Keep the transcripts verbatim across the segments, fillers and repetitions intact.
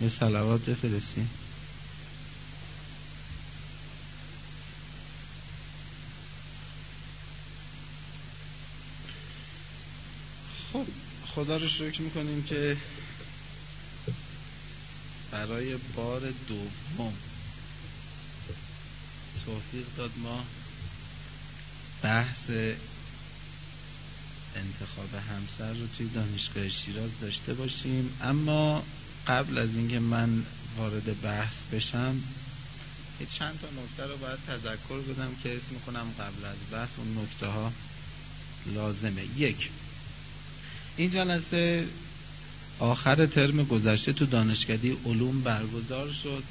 یه صلوات بفرستیم. خب خدا رو شکر میکنیم که برای بار دوم توفیق داد ما بحث انتخاب همسر رو توی دانشگاه شیراز داشته باشیم. اما قبل از اینکه من وارد بحث بشم یه چند تا نکته رو باید تذکر بدم که اسم میکنم قبل از بحث اون نکته ها لازمه. یک، این جلسه آخر ترم گذشته تو دانشکده علوم برگزار شد.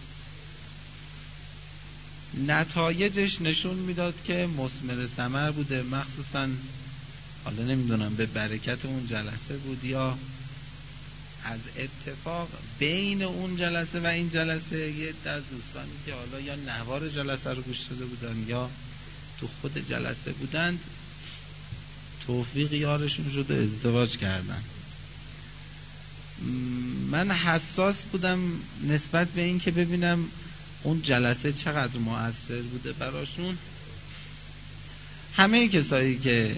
نتایجش نشون میداد که مثمر ثمر بوده، مخصوصا حالا نمیدونم به برکت اون جلسه بود یا از اتفاق بین اون جلسه و این جلسه یه از دوستانی که حالا یا نوار جلسه رو گوش داده بودن یا تو خود جلسه بودند توفیق یارشون شد و ازدواج کردن. من حساس بودم نسبت به این که ببینم اون جلسه چقدر مؤثر بوده براشون. همه کسایی که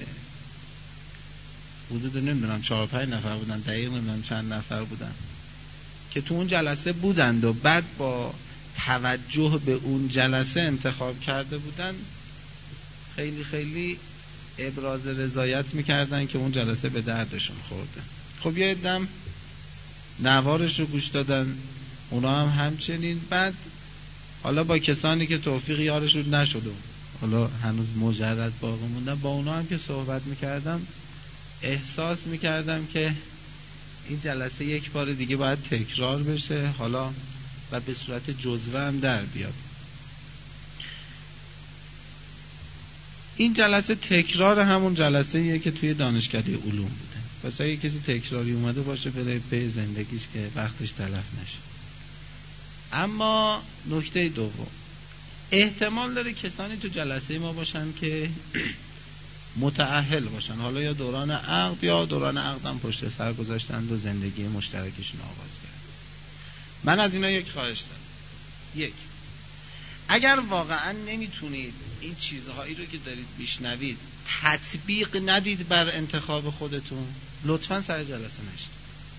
حدود نمیدونم چهار پنج نفر بودن، دقیق نمیدونم چند نفر بودن که تو اون جلسه بودند و بعد با توجه به اون جلسه انتخاب کرده بودن، خیلی خیلی ابراز رضایت میکردن که اون جلسه به دردشون خورده. خب یه عده‌ام نوارش رو گوش دادن، اونا هم همچنین. بعد حالا با کسانی که توفیق یارشون نشده حالا هنوز مجرد باقی موندن، با اونا هم که صحبت میکردم احساس میکردم که این جلسه یک بار دیگه باید تکرار بشه حالا و به صورت جزوه هم در بیاد. این جلسه تکرار همون جلسه ایه که توی دانشکده علوم بوده. پس اگه کسی تکراری اومده باشه بره به زندگیش که وقتش تلف نشه. اما نکته دوم، احتمال داره کسانی تو جلسه ما باشن که متأهل باشن، حالا یا دوران عقد یا دوران عقد هم پشت سر گذاشتن و زندگی مشترکشون آغاز کردن. من از اینا یک خواهش دارم. یک، اگر واقعا نمیتونید این چیزهایی رو که دارید میشنوید تطبیق ندید بر انتخاب خودتون، لطفاً سر جلسه نشید.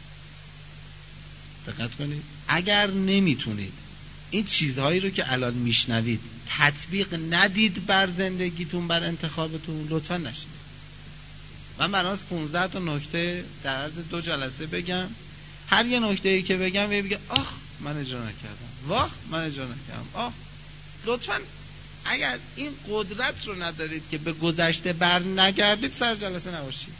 دقت کنید، اگر نمیتونید این چیزهایی رو که الان میشنوید تطبیق ندید بر زندگیتون، بر انتخابتون، لطفاً نشید. من برنامه پانزده تا نکته در عرض دو جلسه بگم. هر یه نکته‌ای که بگم بگه آخ من اجرا نکردم، واخ من اجرا نکردم، آخ. لطفاً اگر این قدرت رو ندارید که به گذشته بر نگردید سر جلسه نباشید.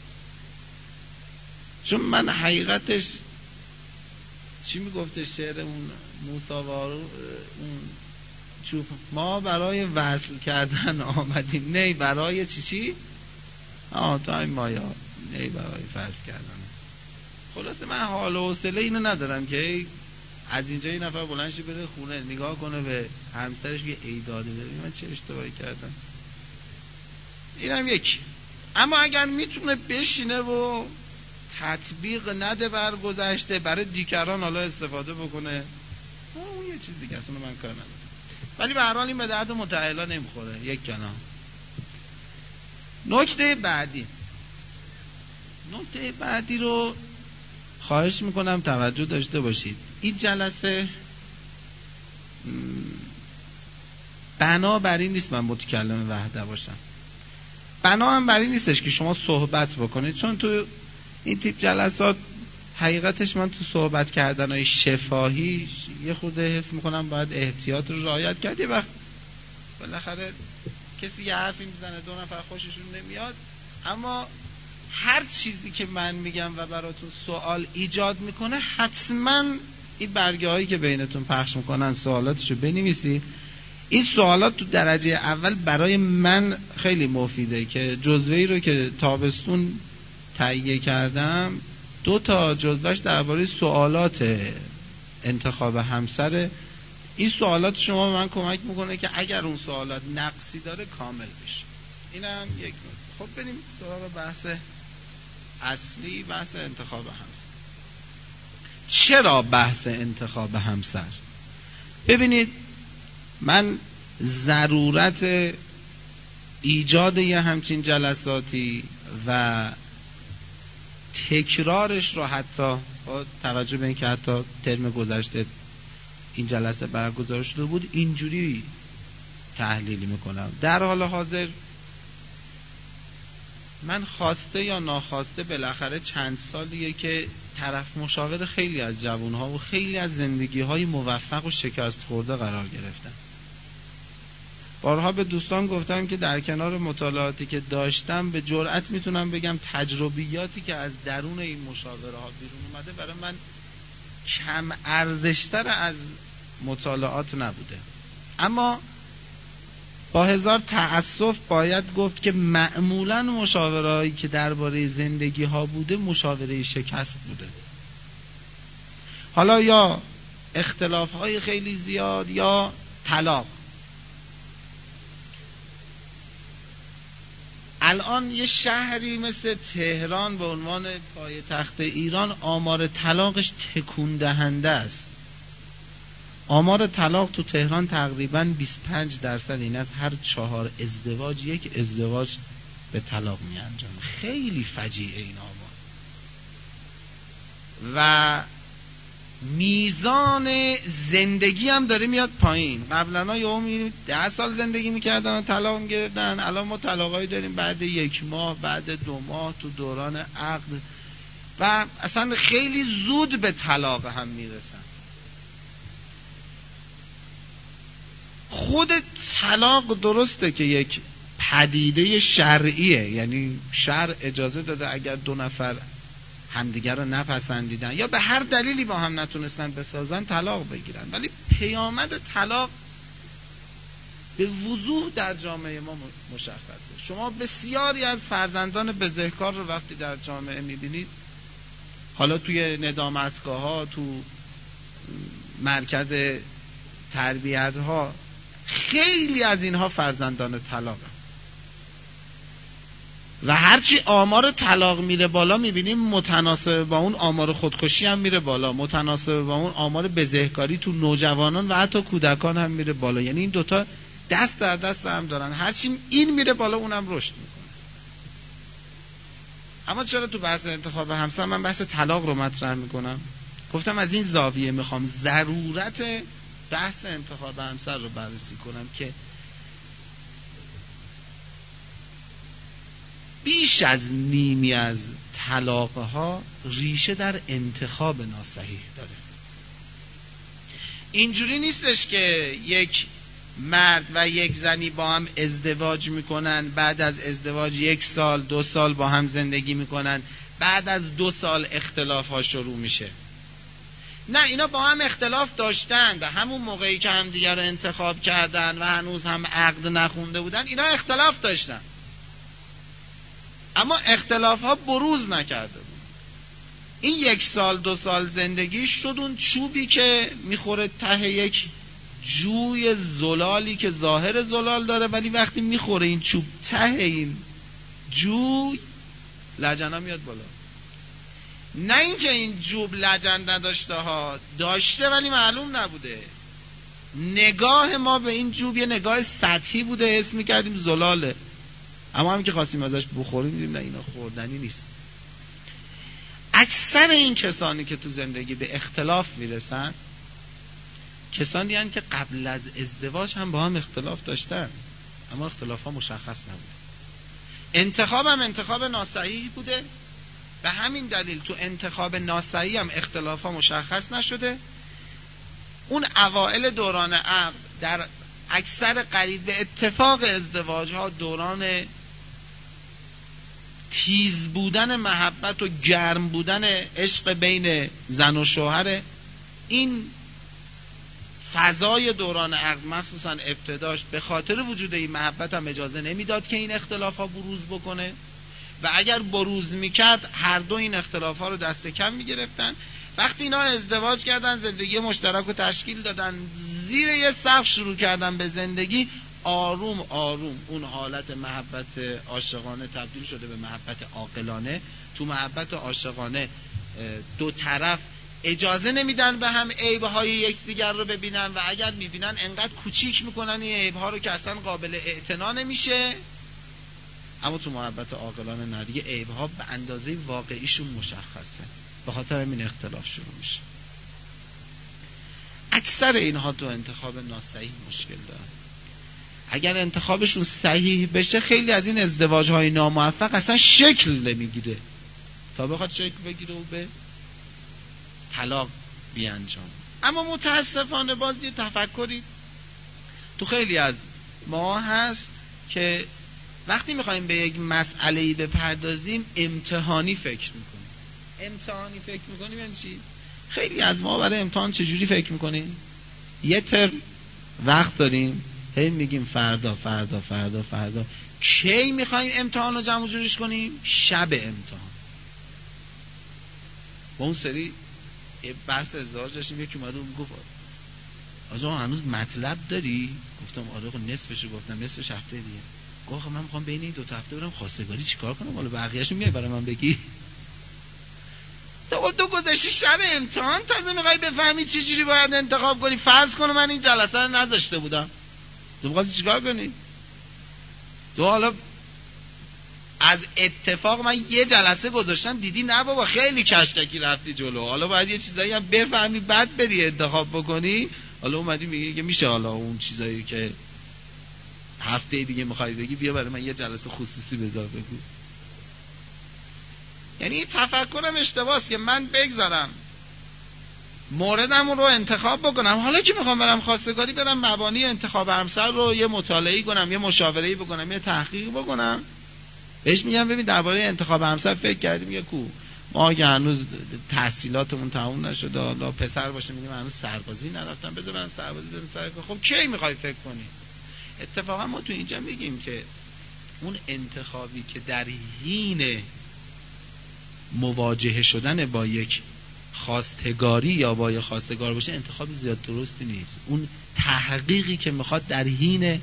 چون من حقیقتش چی میگفته شعر اون موسی وارو اون چوب، ما برای وصل کردن آمدیم نه برای چی چی آه تا این مایا نه برای فصل کردن. خلاصه من حال و حوصله اینو ندارم که از اینجا این نفر بلند شه بره خونه نگاه کنه به همسرش که ای داده ببین من چه اشتباهی کردم. اینم یکی. اما اگر میتونه بشینه و تطبیق نده بر گذشته، برای دیگران حالا استفاده بکنه، اون یه چیز دیگه است، اونو من کار ندارم. ولی به هر حال این به درد متأهلا نمیخوره. یک کنار. نکته بعدی نکته بعدی رو خواهش میکنم توجه داشته باشید. این جلسه بنا بر این نیست من متکلم وحده باشم، بنا هم بر این نیستش که شما صحبت بکنید، چون تو این تیپ جلسات حقیقتش من تو صحبت کردنهای شفاهی یه خورده حس میکنم باید احتیاط رو رعایت کرد. یه وقت بالاخره کسی یه حرفی میزنه دو نفر خوششون نمیاد، اما هر چیزی که من میگم و براتون سوال ایجاد میکنه حتما این برگه هایی که بینتون پخش میکنن سوالاتشو بنویسید. این سوالات تو درجه اول برای من خیلی مفیده که جزوه‌ای رو که تابستون تهیه کردم دو تا جزوهش درباره سوالات انتخاب همسر. این سوالات شما به من کمک میکنه که اگر اون سوالات نقصی داره کامل بشه. اینم یک نکته. خب بریم سراغ بحث اصلی، بحث انتخاب همسر. چرا بحث انتخاب همسر؟ ببینید، من ضرورت ایجاد یه همچین جلساتی و تکرارش رو حتی با توجه به اینکه حتی ترم گذشته این جلسه برگزار شده بود اینجوری تحلیل میکنم. در حال حاضر من خواسته یا ناخواسته بالاخره چند سالیه که طرف مشاور خیلی از جوانها و خیلی از زندگی‌های موفق و شکست خورده قرار گرفتم. بارها به دوستان گفتم که در کنار مطالعاتی که داشتم به جرئت میتونم بگم تجربیاتی که از درون این مشاوره ها بیرون اومده برای من کم ارزشتر از مطالعات نبوده. اما با هزار تأسف باید گفت که معمولاً مشاورهایی که درباره زندگی ها بوده مشاوره شکست بوده. حالا یا اختلاف های خیلی زیاد یا طلاق. الان یه شهری مثل تهران به عنوان پایتخت ایران آمار طلاقش تکون دهنده است. آمار طلاق تو تهران تقریباً بیست و پنج درصد، این از هر چهار ازدواج یک ازدواج به طلاق می انجامه. خیلی فجیعه این آمار. و میزان زندگی هم داره میاد پایین. قبلا یومی ده سال زندگی میکردن و طلاق میگرفتن، الان ما طلاقایی داریم بعد یک ماه، بعد دو ماه، تو دوران عقد، و اصلا خیلی زود به طلاق هم میرسن. خود طلاق درسته که یک پدیده شرعیه، یعنی شرع اجازه داده اگر دو نفر همدیگر رو نپسندیدن یا به هر دلیلی با هم نتونستن بسازن طلاق بگیرن، ولی پیامد طلاق به وضوح در جامعه ما مشخصه. شما بسیاری از فرزندان بزهکار رو وقتی در جامعه میبینید، حالا توی ندامتگاه ها، تو مرکز تربیت ها، خیلی از اینها فرزندان طلاق هم. و هرچی آمار طلاق میره بالا میبینیم متناسب با اون آمار خودکشی هم میره بالا، متناسب با اون آمار بزهکاری تو نوجوانان و حتی کودکان هم میره بالا. یعنی این دوتا دست در دست هم دارن، هرچی این میره بالا اونم رشد میکنه. اما چرا تو بحث انتخاب همسر من بحث طلاق رو مطرح میکنم؟ گفتم از این زاویه میخوام ضرورت بحث انتخاب همسر رو بررسی کنم که بیش از نیمی از طلاق‌ها ریشه در انتخاب ناصحیح داره. اینجوری نیستش که یک مرد و یک زنی با هم ازدواج میکنن، بعد از ازدواج یک سال دو سال با هم زندگی میکنن، بعد از دو سال اختلاف ها شروع میشه. نه، اینا با هم اختلاف داشتن، همون موقعی که هم دیگر رو انتخاب کردن و هنوز هم عقد نخونده بودن اینا اختلاف داشتن، اما اختلاف ها بروز نکرده بود. این یک سال دو سال زندگی شد اون چوبی که میخوره ته یک جوی زلالی که ظاهر زلال داره، ولی وقتی میخوره این چوب ته این جوی، لجنا میاد بالا. نه اینکه این جوب لجن نداشته ها، داشته ولی معلوم نبوده. نگاه ما به این جوب یه نگاه سطحی بوده، حس میکردیم زلاله، اما هم که خواستیم ازش بخوریم دیدیم نه، اینا خوردنی نیست. اکثر این کسانی که تو زندگی به اختلاف میرسن کسانی هستند که قبل از ازدواج هم با هم اختلاف داشتن، اما اختلاف ها مشخص نبوده. انتخاب هم انتخاب ناصحیح بوده، به همین دلیل تو انتخاب ناصحیح هم اختلاف ها مشخص نشده. اون اوائل دوران عقد در اکثر قریب به اتفاق ازدواج ها دوران تیز بودن محبت و گرم بودن عشق بین زن و شوهر. این فضای دوران عقد مخصوصا ابتداش به خاطر وجود این محبت هم اجازه نمیداد که این اختلاف ها بروز بکنه، و اگر بروز میکرد هر دو این اختلاف ها رو دست کم میگرفتن. وقتی اینا ازدواج کردن، زندگی مشترک رو تشکیل دادن، زیر یه سقف شروع کردن به زندگی، آروم آروم اون حالت محبت عاشقانه تبدیل شده به محبت عاقلانه. تو محبت عاشقانه دو طرف اجازه نمیدن به هم عیب‌های یکدیگر رو ببینن و اگر میبینن انقدر کوچیک میکنن این عیب‌ها رو که اصلا قابل اعتنا نمیشه. اما تو محبت عاقلانه نه، دیگه عیب‌ها به اندازه واقعیشون مشخصه، به خاطر همین اختلاف شروع میشه. اکثر اینها تو انتخاب ناصحیح مشکل دارن. اگر انتخابشون صحیح بشه خیلی از این ازدواج‌های ناموفق اصلا شکل نمیگیره تا بخواد شکل بگیره و به طلاق بیانجام. اما متاسفانه باز یه تفکری تو خیلی از ما هست که وقتی میخوایم به یک مسئله‌ای بپردازیم امتحانی فکر میکنیم. امتحانی فکر میکنیم یعنی چی؟ خیلی از ما برای امتحان چجوری فکر میکنیم؟ یه تر وقت داریم، هی میگیم فردا فردا فردا فردا. کی میخوایم امتحان رو جمع جورش کنیم؟ شب امتحان. با اون سری بحث ازدواج داشتیم، یکی اومد اون گفت آجا هنوز مطلب داری؟ گفتم آره خب نصفشو گفتم، نصفش هفته دیگه. گفت من میخوام بین این دو تا هفته برم خواستگاری چیکار کنم؟ حالا بقیه‌اشو میای برای من بگی؟ تو دو گذاشتی شب امتحان تازه میخوای بفهمی چه جوری باید انتخاب کنی. فرض کنم من این جلسه رو نذاشته بودم، تو می‌خواستی چیکار کنی؟ تو حالا از اتفاق من یه جلسه گذاشتم دیدی نه بابا خیلی کشککی رفتی جلو، حالا باید یه چیزایی هم بفهمی بعد بری انتخاب بکنی. حالا اومدی میگه که میشه حالا اون چیزایی که هفته دیگه میخوای بگی بیا برای من یه جلسه خصوصی بذار بگو. یعنی تفکرم اشتباهه که من بگذارم موردم رو انتخاب بکنم، حالا که میخوام برم خواستگاری برم مبانی انتخاب همسر رو یه مطالعه‌ای کنم، یه مشاوره‌ای بکنم، یه تحقیق بکنم. بهش میگم ببین درباره انتخاب همسر فکر کردیم؟ میگه کو ما که هنوز تحصیلاتمون تموم نشده، حالا پسر باشه میگم هنوز سربازی نرفتم، بذار برم سربازی برم سربازی. خب کی میخوای فکر کنی؟ اتفاقا ما تو اینجا میگیم که اون انتخابی که در حین مواجهه شدن با یک خواستگاری یا با یک خواستگار باشه انتخاب زیاد درستی نیست. اون تحقیقی که میخواد در حین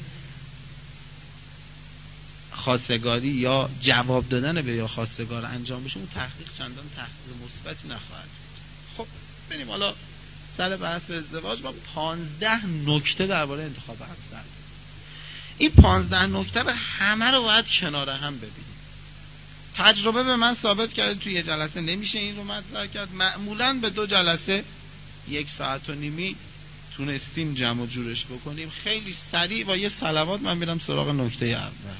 خواستگاری یا جواب دادن به یا خواستگار انجام بشه، اون تحقیق چندان تحقیق مثبتی نخواهد. خب ببینیم حالا سر بحث ازدواج با پانزده نکته درباره انتخاب همسر. این پانزده نکته رو همه رو باید کنار هم ببینیم. تجربه به من ثابت کرده توی یه جلسه نمیشه این رو مطرح کرد. معمولاً به دو جلسه یک ساعت و نیمی تونستیم جمع و جورش بکنیم. خیلی سریع با یه صلوات من میرم سراغ نکته اول.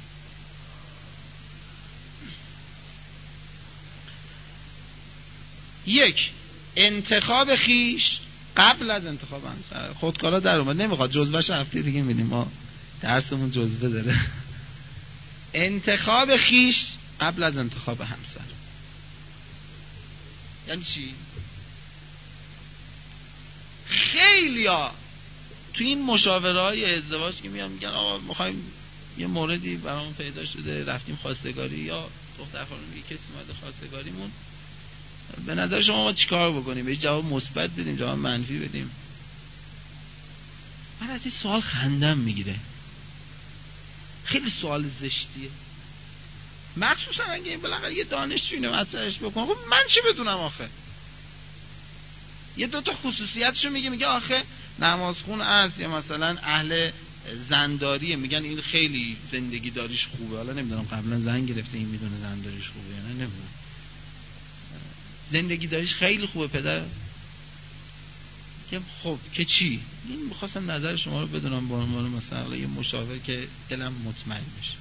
یک، انتخاب خیش قبل از انتخاب همسر. خودکارا در اومد، نمیخواد جزوهش هفته دیگه میدیم، ما درسمون جزوه داره. انتخاب خیش قبل از انتخاب همسر یعنی چی؟ خیلیا تو این مشاوره‌های ازدواج که میان میگن آقا میخوایم یه موردی برامون پیدا شده، رفتیم خواستگاری یا دختر خانم میگه کسی اومده خواستگاریمون، به نظر شما ما چیکار بکنیم؟ بهش جواب مثبت بدیم، جواب منفی بدیم؟ من از این سوال خندم میگیره. خیلی سوال زشتیه، مخصوصا اگه این بالاخره یه دانشجو اینو مطرحش بکنه. خب من چی بدونم آخه؟ یه دو تا خصوصیتشو میگه، میگه آخه نمازخون است یا مثلا اهل زنداریه، میگن این خیلی زندگی داریش خوبه. حالا نمیدونم قبلا زن گرفته این میدونه زنداریش خوبه یا نه، نمیدونم. زندگی داریش خیلی خوبه پدر. خب که چی؟ این میخواستم نظر شما رو بدونم با عنوان مثلا یه مشاور که دلم مطمئن بشه.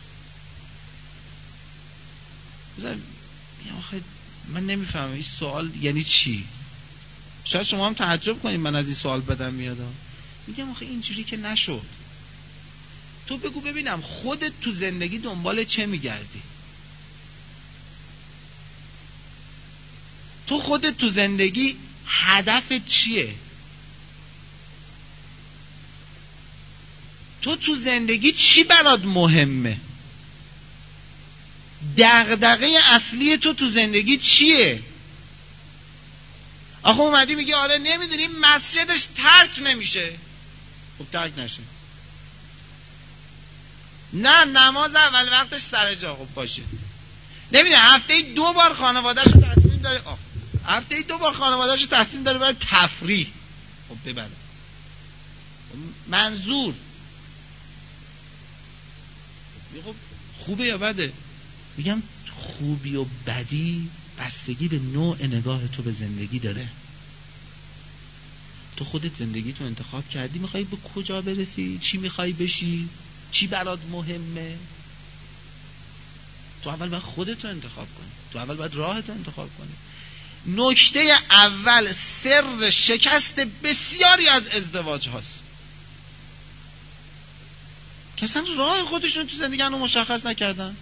آخه من نمیفهمم این سوال یعنی چی. شاید شما هم تعجب کنید من از این سوال بدم میاد. میگم آخه اینجوری که نشد. تو بگو ببینم خودت تو زندگی دنبال چه میگردی؟ تو خودت تو زندگی هدفت چیه؟ تو تو زندگی چی برات مهمه؟ دغدغه اصلی تو تو زندگی چیه؟ آخه اومدی میگه آره نمیدونی مسجدش ترک نمیشه. خب ترک نشه. نه نماز اول وقتش سر جا. خب باشه. نمیدونی هفته دو بار خانواده‌شو تصمیم داره آخ هفته ای دو بار خانواده‌اشو تصمیم داره برای تفریح خب ببره. منظور خب خوبه یا بده؟ میگم خوبی و بدی بستگی به نوع نگاه تو به زندگی داره. تو خودت زندگی تو انتخاب کردی، میخوای به کجا برسی، چی میخوای بشی، چی برات مهمه. تو اول باید خودت رو انتخاب کنی، تو اول باید راهت رو انتخاب کنی. نکته اول سر شکست بسیاری از ازدواج هاست که اصلا راه خودشون تو زندگی رو مشخص نکردن.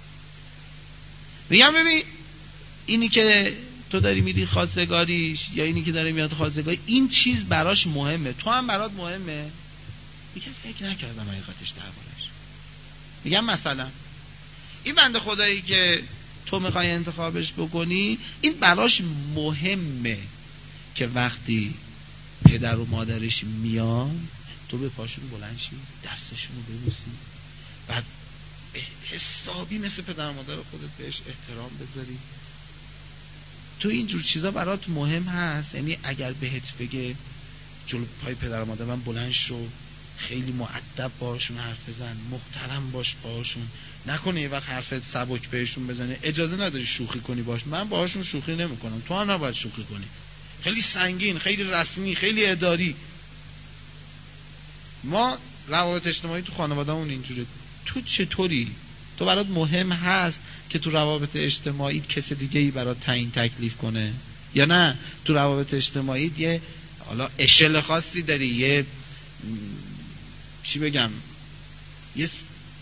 میگم ببین اینی که تو داری میری خواستگاریش یا اینی که داری میاد خواستگاری، این چیز براش مهمه، تو هم برات مهمه. میگم فکر نکردم حقیقتش دربارش. میگم مثلا این بنده خدایی که تو میخوای انتخابش بکنی، این براش مهمه که وقتی پدر و مادرش میان تو به پاشون بلند شی، دستشون رو ببوسی، بعد حسابی مثل پدر و مادر خودت بهش احترام بذاری. تو اینجور چیزا برات مهم هست؟ یعنی اگر بهت بگه جلو پای پدر و مادر من بلند شو، خیلی مؤدب باشون حرف بزن، محترم باش باشون، نکنه یه وقت حرفت سبک بهشون بزنه، اجازه نداری شوخی کنی باش. من باهاشون شوخی نمیکنم، تو هم نباید شوخی کنی. خیلی سنگین، خیلی رسمی، خیلی اداری. ما روابط اجتماعی تو خانواده‌مون اینجوره. تو چطوری؟ تو برات مهم هست که تو روابط اجتماعی کس دیگه ای برات تعیین تکلیف کنه یا نه؟ تو روابط اجتماعی یه حالا اشل خاصی داری، یه چی بگم، یه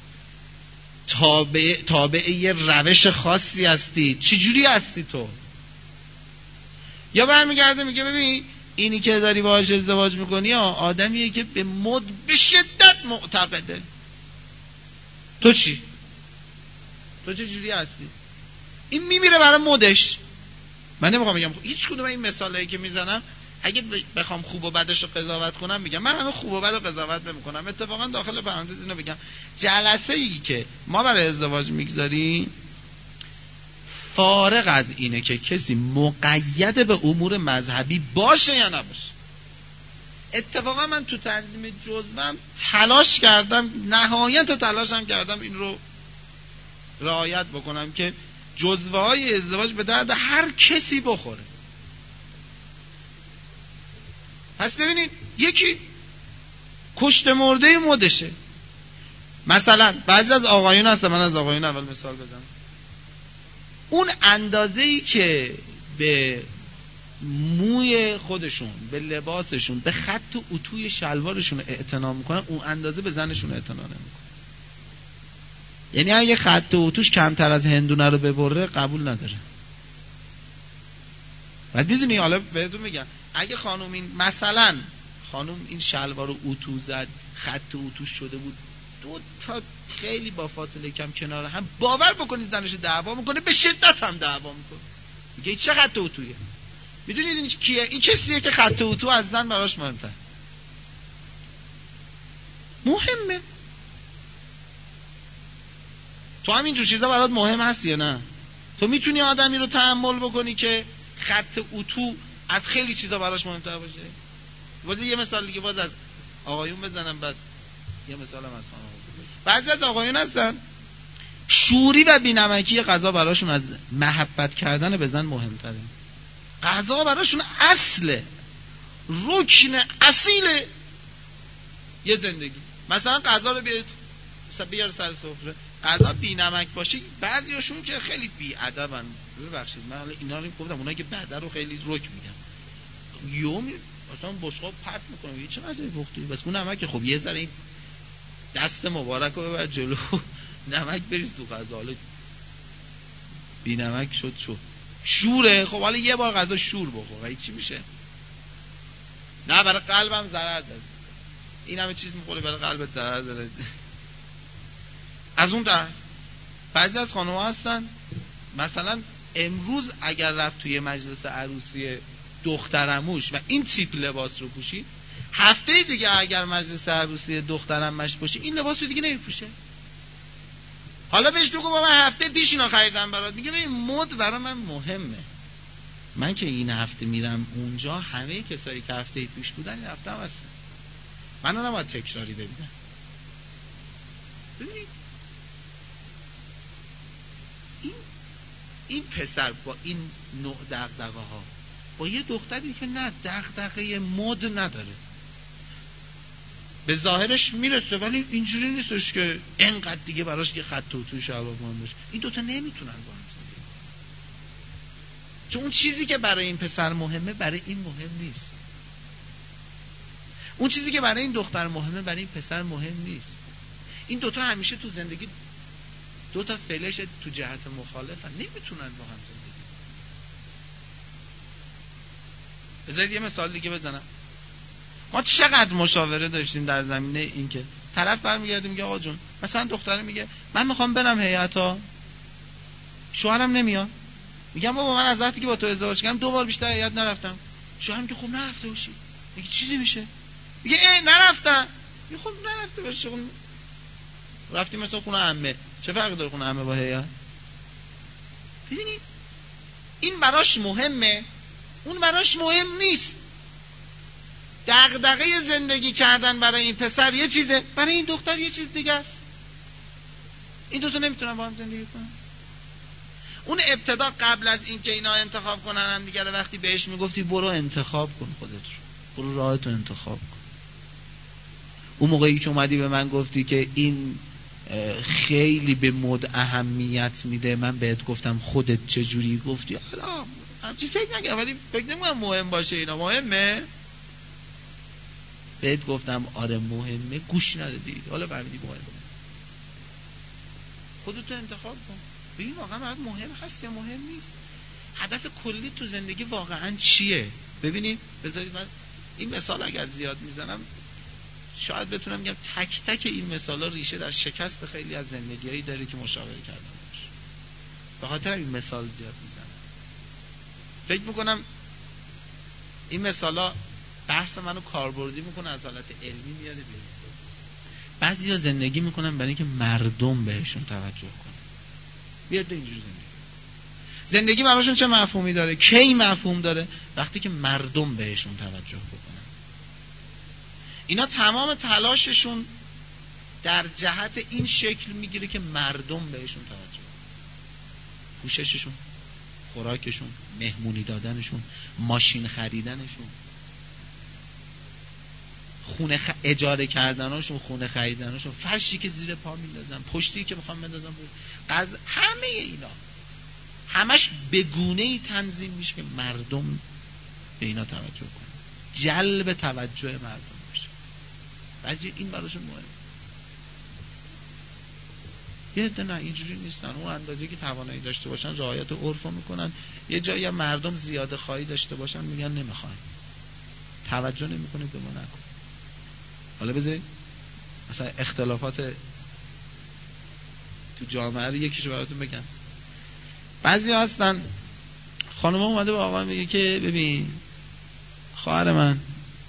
تابع تابع یه روش خاصی هستی. چی جوری هستی تو؟ یا برمیگرده میگه ببین اینی که داری باهاش ازدواج میکنی آدمیه که به مد به شدت معتقده. تو چی؟ تو چه جوری هستی؟ این میمیره برای مدش. من نمیخوام بگم هیچ کدوم این مثالایی که میزنم اگه بخوام خوب و بدش رو قضاوت کنم میگم من هنوز خوب و بد رو قضاوت نمیکنم. اتفاقا داخل پرانتز اینو بگم، جلسه ای که ما برای ازدواج میگذاریم فارغ از اینه که کسی مقید به امور مذهبی باشه یا نباشه. اتفاقا من تو تنظیم جزوم تلاش کردم، نهایت تلاشم کردم این رو رعایت بکنم که جزوه های ازدواج به درد هر کسی بخوره. پس ببینید یکی کشته مرده مدشه. مثلا بعضی از آقایون هستن، من از آقایون اول مثال بزنم، اون اندازه‌ای که به موی خودشون، به لباسشون، به خط و اتوی شلوارشون اعتنا میکنن، اون اندازه به زنشون اعتنا نمیکنن. یعنی اگه خط و اتوش کمتر از هندونه رو ببره قبول نداره. بعد میدونی حالا بهتون میگم اگه خانم این مثلا خانم این شلوار رو اتو زد، خط و اتوش شده بود دو تا خیلی با فاصله کم کنار هم، باور بکنید زنش دعوا میکنه، به شدت هم دعوا میکنه، میگه چه خط و اتویه؟ میدونید این کیه؟ این کسیه که خط و اتو از زن براش مهمتره. مهمه. تو هم اینجور چیزا برات مهم هست یا نه؟ تو میتونی آدمی رو تحمل بکنی که خط اتو از خیلی چیزا براش مهمتر باشه؟ باز یه مثال دیگه باز از آقایون بزنم، بعد یه مثالم از خانم. بعضی از آقایون هستن شوری و بی‌نمکی غذا براشون از محبت کردن به زن مهمتره. غذا براشون اصله، رکن اصیل یه زندگی. مثلا غذا رو بیارید بیار سر سفره، غذا بی‌نمک باشه، بعضیاشون که خیلی بی‌ادبن، ببخشید من حالا اینا رو گفتم، اونایی که بعدا رو خیلی رک میگن، یوم مثلا بشقاب پرت میکنه، یه چه غذای پختی بس اون نمک، خب یه ذره این دست مبارک رو ببر جلو، نمک بریز تو غذا، حالا بی‌نمک شد شد شوره. خب حالا یه بار غذا شور بخور چی میشه؟ نه برای قلبم ضرر داره، این همه چیز میخوره برای قلبت ضرر داره. از اون در بعضی از خانم‌ها هستن مثلا امروز اگر رفت توی مجلس عروسی دخترموش و این تیپ لباس رو پوشید، هفته دیگه اگر مجلس عروسی دخترمش باشه این لباس رو دیگه نمیپوشه. حالا بهش بگو بابا هفته پیش اینا خریدم برات، میگه ببین مد برای من مهمه. من که این هفته میرم اونجا، همه کسایی که هفته پیش بودن این هفته هم هستن. من نباید تکراری ببینم. ببینید این این پسر با این نوع دغدغه ها، با یه دختری که نه دغدغه مد نداره، به ظاهرش میرسه ولی اینجوری نیستش که اینقدر دیگه براش که خط و توی شباب ماندش، این دوتا نمیتونن با هم زندگی کنن. چون اون چیزی که برای این پسر مهمه برای این مهم نیست، اون چیزی که برای این دختر مهمه برای این پسر مهم نیست. این دوتا همیشه تو زندگی دوتا فلش تو جهت مخالفن، نمیتونن با هم زندگی. بذارید یه مثال دیگه بزنم. ما چقدر مشاوره داشتیم در زمینه این که طرف برمیگرده میگه آقا جون، مثلا دختره میگه من میخوام برم هیئتا، شوهرم نمیاد. میگم بابا من از وقتی که با تو ازدواج کردم دو بار بیشتر هیئت نرفتم. شوهرم میگه خب نرفته باشی. میگه چیزی میشه؟ میگه ای نرفتم. میگه خب نرفته باشی. خب رفتیم مثلا خونه عمه، چه فرقی داره خونه عمه با هیئت؟ ببینید این براش مهمه، اون براش مهم نیست. دغدغه زندگی کردن برای این پسر یه چیزه، برای این دختر یه چیز دیگه است. این دوتا نمیتونن با هم زندگی کنن. اون ابتدا قبل از این که اینا انتخاب کنن هم دیگه، وقتی بهش میگفتی برو انتخاب کن خودت رو، برو راحتو انتخاب کن. اون موقعی که اومدی به من گفتی که این خیلی به مد اهمیت میده، من بهت گفتم خودت چجوری؟ گفتی حالا همچی فکر نگم، ولی فکر نمی‌کنم مهم باشه. اینا مهمه؟ بهت گفتم آره مهمه، گوش ندادی. حالا فهمیدی مهمه، خودتو انتخاب کن. ببین واقعا برات مهم هست یا مهم نیست؟ هدف کلی تو زندگی واقعا چیه؟ ببینید بذارید من این مثال اگر زیاد میزنم شاید بتونم بگم تک تک این مثالا ریشه در شکست خیلی از زندگیایی داره که مشاوره کردم باشه. به خاطر این مثال زیاد میزنم. فکر میکنم این مثالا بحث منو کاربردی میکنه، از حالت علمی میاره بیرون. بعضیا زندگی میکنن برای اینکه مردم بهشون توجه کنن. بیاد اینجوری زندگی. زندگی براشون چه مفهومی داره؟ کی مفهوم داره؟ وقتی که مردم بهشون توجه بکنن. اینا تمام تلاششون در جهت این شکل میگیره که مردم بهشون توجه کنن. پوشششون، خوراکشون، مهمونی دادنشون، ماشین خریدنشون، خونه خ... اجاره کردناشون، خونه خریدناشون، فرشی که زیر پا میندازن، پشتی که میخوام بندازن، قز... همه اینا همش به گونه‌ای تنظیم میشه که مردم به اینا توجه کنن، جلب توجه مردم بشه. ولی این براشون مهمه. یه عده نه اینجوری نیستن، اون اندازه‌ای که توانایی داشته باشن رعایت عرف رو میکنن. یه جایی مردم زیاده خواهی داشته باشن میگن نمیخوایم، توجه نمیکنه به ما نکن. حالا بذارید مثلا اختلافات تو جامعه رو یکیشو براتون بگم. بعضی هستن خانم اومده به آقا میگه که ببین خواهر من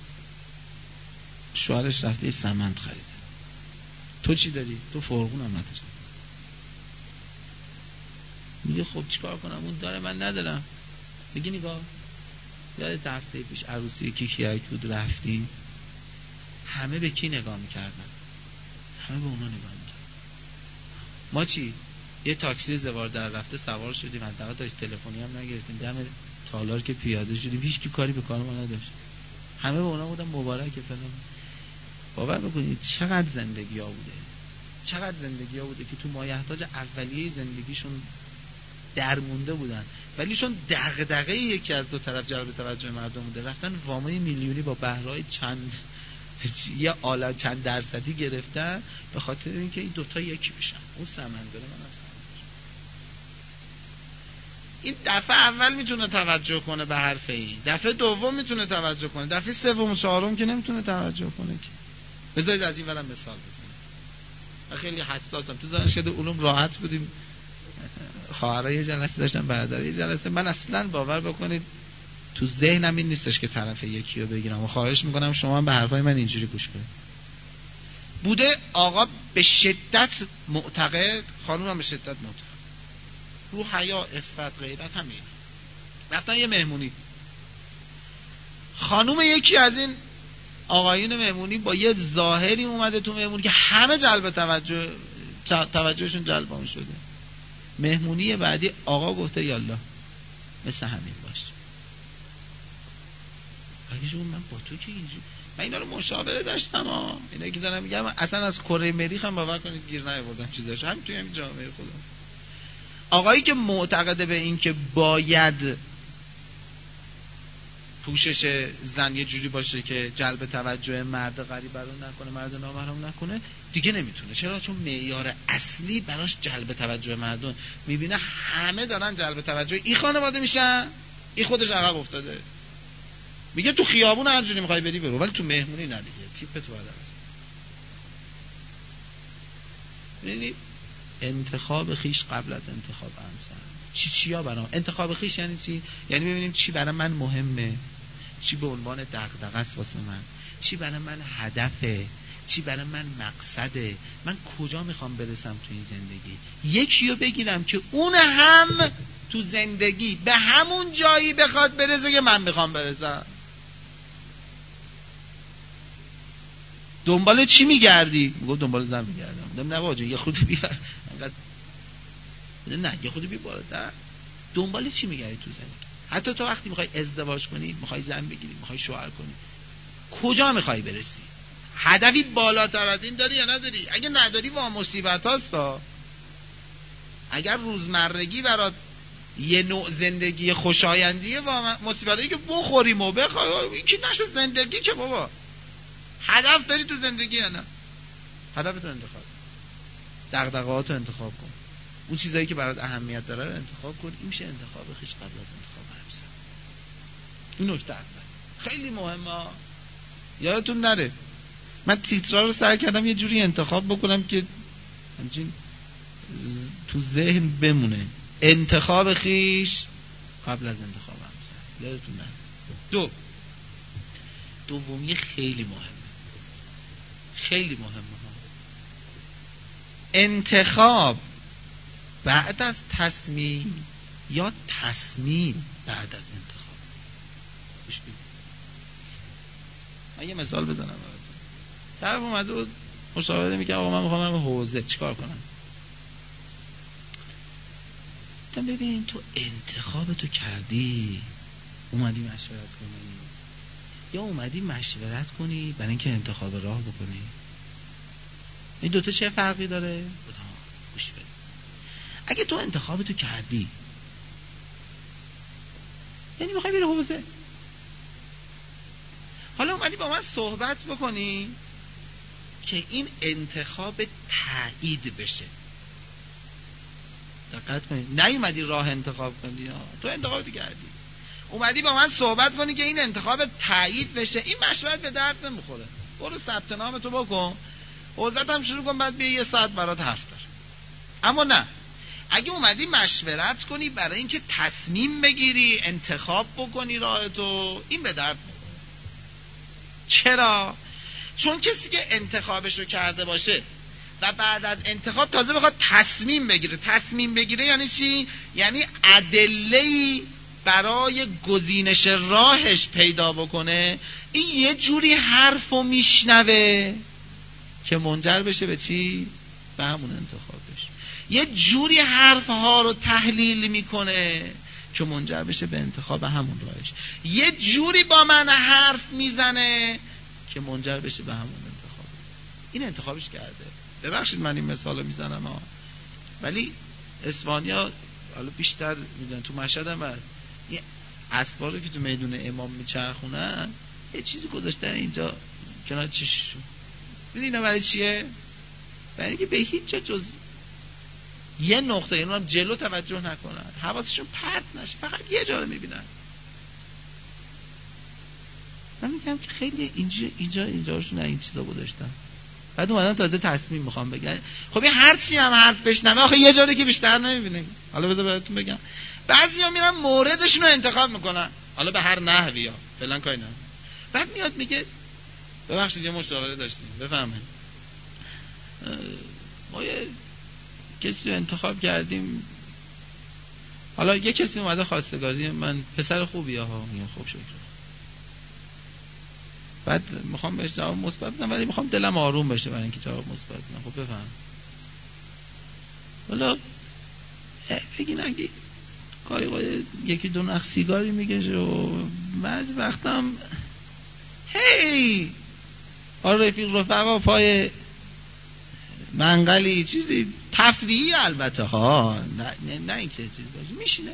شوهرش رفته یه سمنت خریده، تو چی داری؟ تو فرغون هم نداری. میگه خب چیکار کنم؟ اون داره من ندارم. میگه نگاه، یاد هفته پیش عروسی کی کیک بود رفتیم، همه به کی نگاه میکردن؟ همه به اونا نگاه میکردن. ما چی؟ یه تاکسی زوار در رفته سوار شدیم، منطقه داشت، تلفنی هم نگرفتیم، دم تالار که پیاده شدیم هیچ کی کاری به کار ما نداشت، همه به اونا بودن مبارکه فلان. باور بکنید چقدر زندگی ها بوده، چقدر زندگی ها بوده که تو مایحتاج اولیه زندگیشون درمونده بودن، ولی چون دغدغه یکی از دو طرف جلب توجه مردم بوده، رفتن وامای میلیونی با بهرهای چند یه آلا چند درصدی گرفتن به خاطر اینکه این دوتا یکی بشن. اون سمندره من اصلا این دفعه اول میتونه توجه کنه به حرف این، دفعه دوم میتونه توجه کنه، دفعه سوم و چهارم که نمیتونه توجه کنه که. بذارید از این ورم مثال بزنم. من خیلی حساسم، تو دانشکده علوم راحت بودیم، خواهرای یه جلسه داشتن، برادرای یه جلسه. من اصلا باور بکنید تو ذهنم این نیستش که طرف یکی رو بگیرم و خواهش میکنم شما هم به حرفای من اینجوری گوش کنید. بوده آقا به شدت معتقد، خانوم هم به شدت معتقد، رو حیا، عفت، غیرت همین رفتن یه مهمونی، خانوم یکی از این آقایون مهمونی با یه ظاهری اومده تو مهمونی که همه جلب توجه توجهشون جلب اون شده. مهمونی بعدی آقا گفته یالا مثل همین باش. اگه شما من با تو که اینجوری، من اینا رو مشاوره داشتم ها، اینا که دارم میگم اصلا از کره مریخ هم باور کنید گیر نیاوردم چیزاش، همین توی همین جامعه خودم. آقایی که معتقده به این که باید پوشش زن یه جوری باشه که جلب توجه مرد غریبه رو نکنه، مرد نامحرم نکنه، دیگه نمیتونه. چرا؟ چون معیار اصلی براش جلب توجه مردم، میبینه همه دارن جلب توجه این خانواده میشن، این خودش عقب افتاده. میگه تو خیابون هر جوری میخوای بدی برو، ولی تو مهمونی نه دیگه، تیپ تو عدم است. ببینید انتخاب خیش قبل از انتخاب همسر. چی چیا برام انتخاب خیش یعنی چی؟ یعنی ببینیم چی برای من مهمه، چی به عنوان دغدغه است واسه من، چی برای من هدفه، چی برای من مقصده، من کجا میخوام برسم تو این زندگی. یکی رو بگیرم که اون هم تو زندگی به همون جایی بخواد برسه که من میخوام برسم. دنبال چی میگردی؟ میگه دنبال زن میگردم. نه واجه یه خودی بیا انقدر نه یه خودی بیا بالاتر. دنبال چی میگردی تو زندگی؟ حتی تو وقتی میخوای ازدواج کنی، میخوای زن بگیری، میخوای شوهر کنی، کجا میخوای برسی؟ هدفی بالاتر از این داری یا نداری؟ اگه نداری وا مصیبت هاست. اگر روزمرگی برات یه نوع زندگی خوشایندیه و مصیبتایی که بخوریم و بخوای، این که نشد زندگی که بابا. هدف داری تو زندگی یا نه؟ هدفتو انتخاب، دغدغه‌هاتو انتخاب کن، اون چیزایی که برات اهمیت داره رو انتخاب کن. این میشه انتخاب خیش قبل از انتخاب همسر. این نکته اول خیلی مهمه، یادتون نره. من تیترا رو سعی کردم یه جوری انتخاب بکنم که همچین تو ذهن بمونه. انتخاب خیش قبل از انتخاب همسر، یادتون نره. دو دومی خیلی مهمه، خیلی مهمه ها. انتخاب بعد از تصمیم یا تصمیم بعد از انتخاب. من یه مثال بزنم براتون. طرف اومده بود مشاوره میگه آقا من میخوام برم حوزه، چیکار کنم؟ گفتم ببین تو انتخاب تو کردی اومدی مشورت کنی یا اومدی مشورت کنی برای اینکه انتخاب راه بکنی؟ این دوتا چه فرقی داره؟ گوش بده. اگه تو انتخاب تو کردی یعنی میخوای بری حوزه، حالا اومدی با من صحبت بکنی که این انتخاب تایید بشه. دقت کنید، نیومدی راه انتخاب کنی، تو انتخاب تو کردی، اومدی با من صحبت کنی که این انتخاب تایید بشه. این مشورت به درد نمیخوره. برو ثبت نام تو بکن، حوزت هم شروع کن، بعد بیا یه ساعت برات حرف دار. اما نه، اگه اومدی مشورت کنی برای اینکه تصمیم بگیری، انتخاب بکنی راه تو، این به درد میخوره. چرا؟ چون کسی که انتخابش رو کرده باشه و بعد از انتخاب تازه بخواد تصمیم بگیره، تصمیم بگیره یعنی چی؟ یعنی ادله‌ای برای گزینش راهش پیدا بکنه. این یه جوری حرفو میشنوه که منجر بشه به چی؟ به همون انتخابش. یه جوری حرفها رو تحلیل میکنه که منجر بشه به انتخاب همون راهش. یه جوری با من حرف میزنه که منجر بشه به همون انتخاب. این انتخابش کرده. ببخشید من این مثالو میزنم ها، ولی اسپانیا حالا بیشتر میدونن تو مشهد هم هست، این اسبا رو که تو میدون امام میچرخونن یه چیزی گذاشتن اینجا کنار چششون. میدونی برای چیه؟ برای اینکه به هیچ جا جز یه نقطه اینو هم جلو توجه نکنن، حواسشون پرت نشه، فقط یه جا رو میبینن. من میگم که خیلی اینجا اینجا اینجاشون این چیزا گذاشتن، بعد اومدن تازه تصمیم میخوام بگن. خب این هر چی هم حرف بشنوه آخه یه جایی که بیشتر نمیبینیم. حالا بذار بهتون بگم، بعضیا میرن موردشون رو انتخاب میکنن، حالا به هر نحوی ها فعلا کاری نداره، بعد میاد میگه ببخشید یه مشاوره داشتیم بفهمید ما یه کسی رو انتخاب کردیم، حالا یه کسی اومده خواستگاری من، پسر خوبیه ها، میگم خوب شکر، بعد میخوام بهش جواب مثبت بدم ولی میخوام دلم آروم بشه برای اینکه جواب مثبت بدم. خب بفهم حالا بگین اگه قایق یکی دو نخ سیگاری میکشه و بعضی وقتم هی آره رفیق رفقا پای منقلی چیزی تفریحی البته ها، نه نه, نه اینکه چیزی باشه میشینه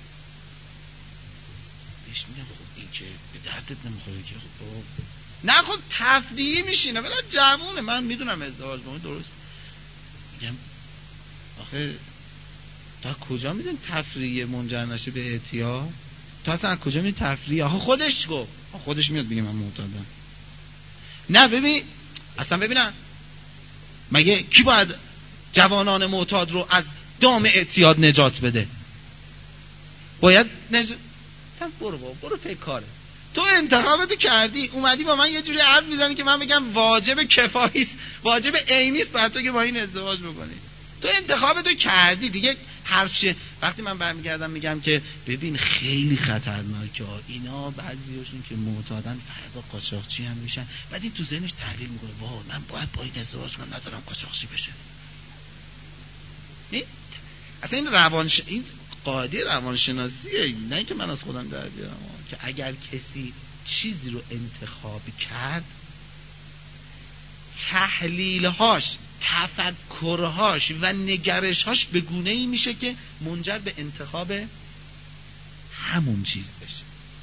بهش میگم خب این که به دردت نمیخوره که خب نه خب تفریحی میشینه ولی جوونه، من میدونم ازدواج با اون درست. میگم آخه تا کجا میدونی تفریحی منجر نشه به اعتیاد؟ تا اصلا کجا میدونی تفریحی؟ آخه خودش گفت، خودش میاد بگه من معتادم. نه ببین اصلا ببینم مگه کی باید جوانان معتاد رو از دام اعتیاد نجات بده؟ باید نجات برو برو برو پی کاره. تو انتخابتو کردی اومدی با من یه جوری حرف میزنی که من بگم واجب کفایی است، واجب عینی است بر تو که با این ازدواج بکنی. تو انتخابتو کردی دیگه. حرفشه وقتی من برمیگردم میگم که ببین خیلی خطرناکه اینا، بعضیاشون که معتادن فردا قاچاقچی هم میشن، بعد این تو ذهنش تحلیل میکنه واه من باید با این ازدواج کنم نذارم قاچاقچی بشه. این اصلا این روانش این قاعده روانشناسیه، نه اینکه من از خودم در بیارم که اگر کسی چیزی رو انتخاب کرد تحلیلهاش، تفکرهاش و نگرشهاش به گونه‌ای میشه که منجر به انتخاب همون چیز بشه.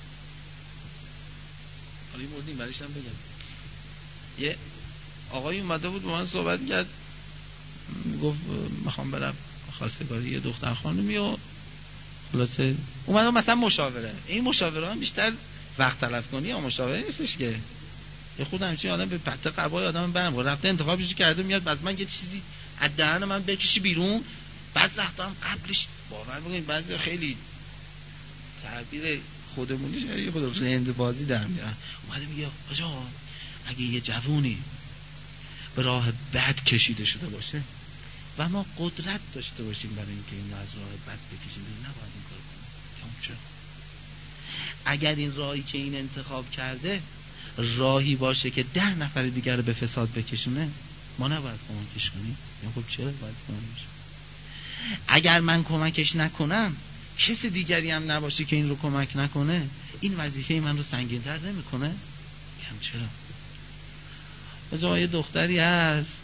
حالا این مورد این بریشتم بگم یه آقایی اومده بود با من صحبت کرد، گفت میخوام برم خواستگاری یه دختر خانمی و خلاصه اومده مثلا مشاوره. این مشاوره هم بیشتر وقت تلف کنی یا مشاوره نیستش که یه خود همچین آدم به پته قبای آدم برم رفته انتخابش کرده میاد بعد من یه چیزی از دهن من بکشی بیرون. بعض وقتا هم قبلش باور بکنید بعضی خیلی تعبیر خودمونیش یه خود رند بازی در میارن. اومده میگه آجا اگه یه جوونی به راه بد کشیده شده باشه و ما قدرت داشته باشیم برای اینکه این از راه بد بکشیم نباید این کار کنیم. چرا؟ اگر این راهی که این انتخاب کرده راهی باشه که ده نفر دیگر رو به فساد بکشونه ما نباید کمکش کنیم. خب چرا باید کمکش؟ اگر من کمکش نکنم کسی دیگری هم نباشه که این رو کمک نکنه این وظیفه من رو سنگین‌تر نمی‌کنه؟ میگم چرا؟ بذار یه دختری هست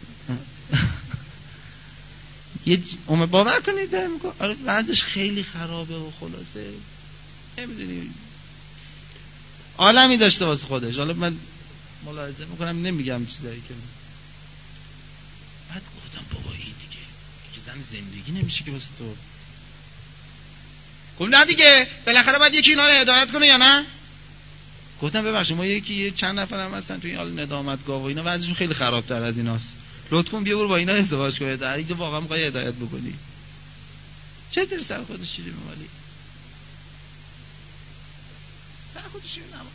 یه اومه باور کنید آره وضعش خیلی خرابه و خلاصه نمیدونی عالمی داشته واسه خودش. حالا من ملاحظه میکنم نمیگم چیزایی که بعد گفتم بابا این دیگه که زن زندگی نمیشه که واسه تو. گفتم نه دیگه بالاخره باید یکی اینا رو هدایت کنه یا نه. گفتم ببخشید ما یکی یه چند نفر هم هستن تو این حال ندامتگاه و اینا وضعشون خیلی خرابتر از ایناست، لطف کن بیا برو با اینا ازدواج کن در اینکه واقعا میخوای هدایت بکنی. چه در سر خودش چیزی میمالی سر خودش چیزی نمال.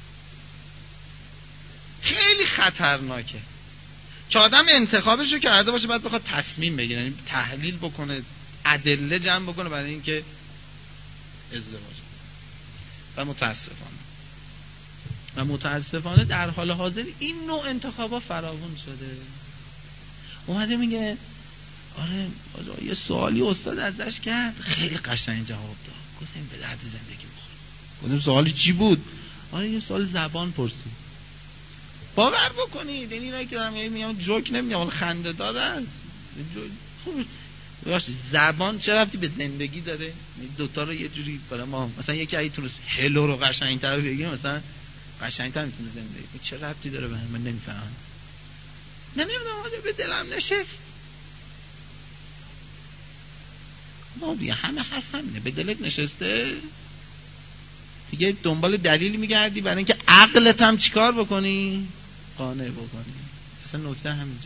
خیلی خطرناکه که آدم انتخابش رو کرده باشه بعد بخواد تصمیم بگیره، یعنی تحلیل بکنه ادله جمع بکنه برای اینکه ازدواج. و متاسفانه و متاسفانه در حال حاضر این نوع انتخابا فراوان شده. اومده میگه آره یه سوالی استاد ازش کرد خیلی قشنگ جواب داد. گفتم به درد زندگی میخوره. گفتم سوالی چی بود؟ آره یه سوال زبان پرسید. باور بکنید این اینایی که دارم میگم جوک نمیگم خنده دار است. خوب باشه زبان چه ربطی به زندگی داره؟ دوتا رو یه جوری برای ما مثلا یکی اگه تونست هلو رو قشنگ‌تر بگیم مثلا قشنگ‌تر میتونه زندگی چه ربطی داره به من نمیفهمم. نمیدونم آده به دلم نشست. ما دیگه همه حرف همینه به دلت نشسته دیگه دنبال دلیل میگردی برای اینکه عقلت هم چیکار بکنی؟ قانع بکنی. اصلا نکته همینجا.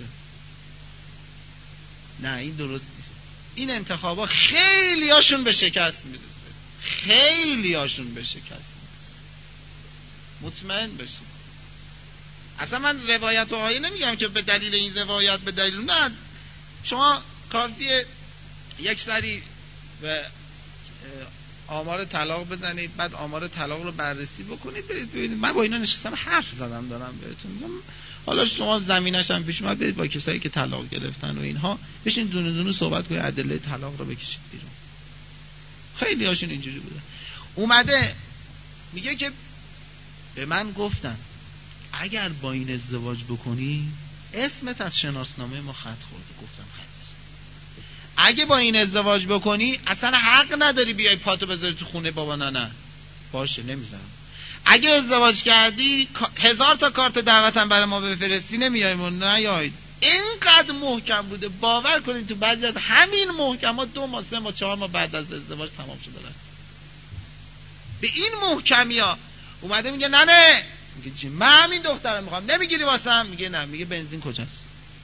نه این درست نیست. این انتخابا خیلی هاشون به شکست میرسه، خیلی هاشون به شکست میرسه، مطمئن بشید. اصلا من روایت و آیه نمیگم که به دلیل این روایت به دلیل نه، شما کافیه یک سری و آمار طلاق بزنید، بعد آمار طلاق رو بررسی بکنید، برید ببینید. من با اینا نشستم حرف زدم، دارم بهتون میگم. حالا شما زمینش هم پیش اومد، برید با کسایی که طلاق گرفتن و اینها بشین دونه دونه صحبت کنید، ادله طلاق رو بکشید بیرون. خیلی هاشون اینجوری بوده. اومده میگه که به من گفتن اگر با این ازدواج بکنی اسمت از شناسنامه ما خط خورده. گفتم خط. اگه با این ازدواج بکنی اصلا حق نداری بیای پاتو بذاری تو خونه بابا ننه. باشه نمیذارم. اگه ازدواج کردی هزار تا کارت دعوتم برای ما بفرستی نمیایم و نیاید. اینقدر محکم بوده باور کنید تو بعضی از همین محکمات دو ماه سه ماه چهار ماه بعد از ازدواج تمام شده. به این محکمی ها اومده میگه نه نه، میگه چی؟ من همین دخترم میخوام. نمیگیری واسم؟ میگه نه. میگه بنزین کجاست؟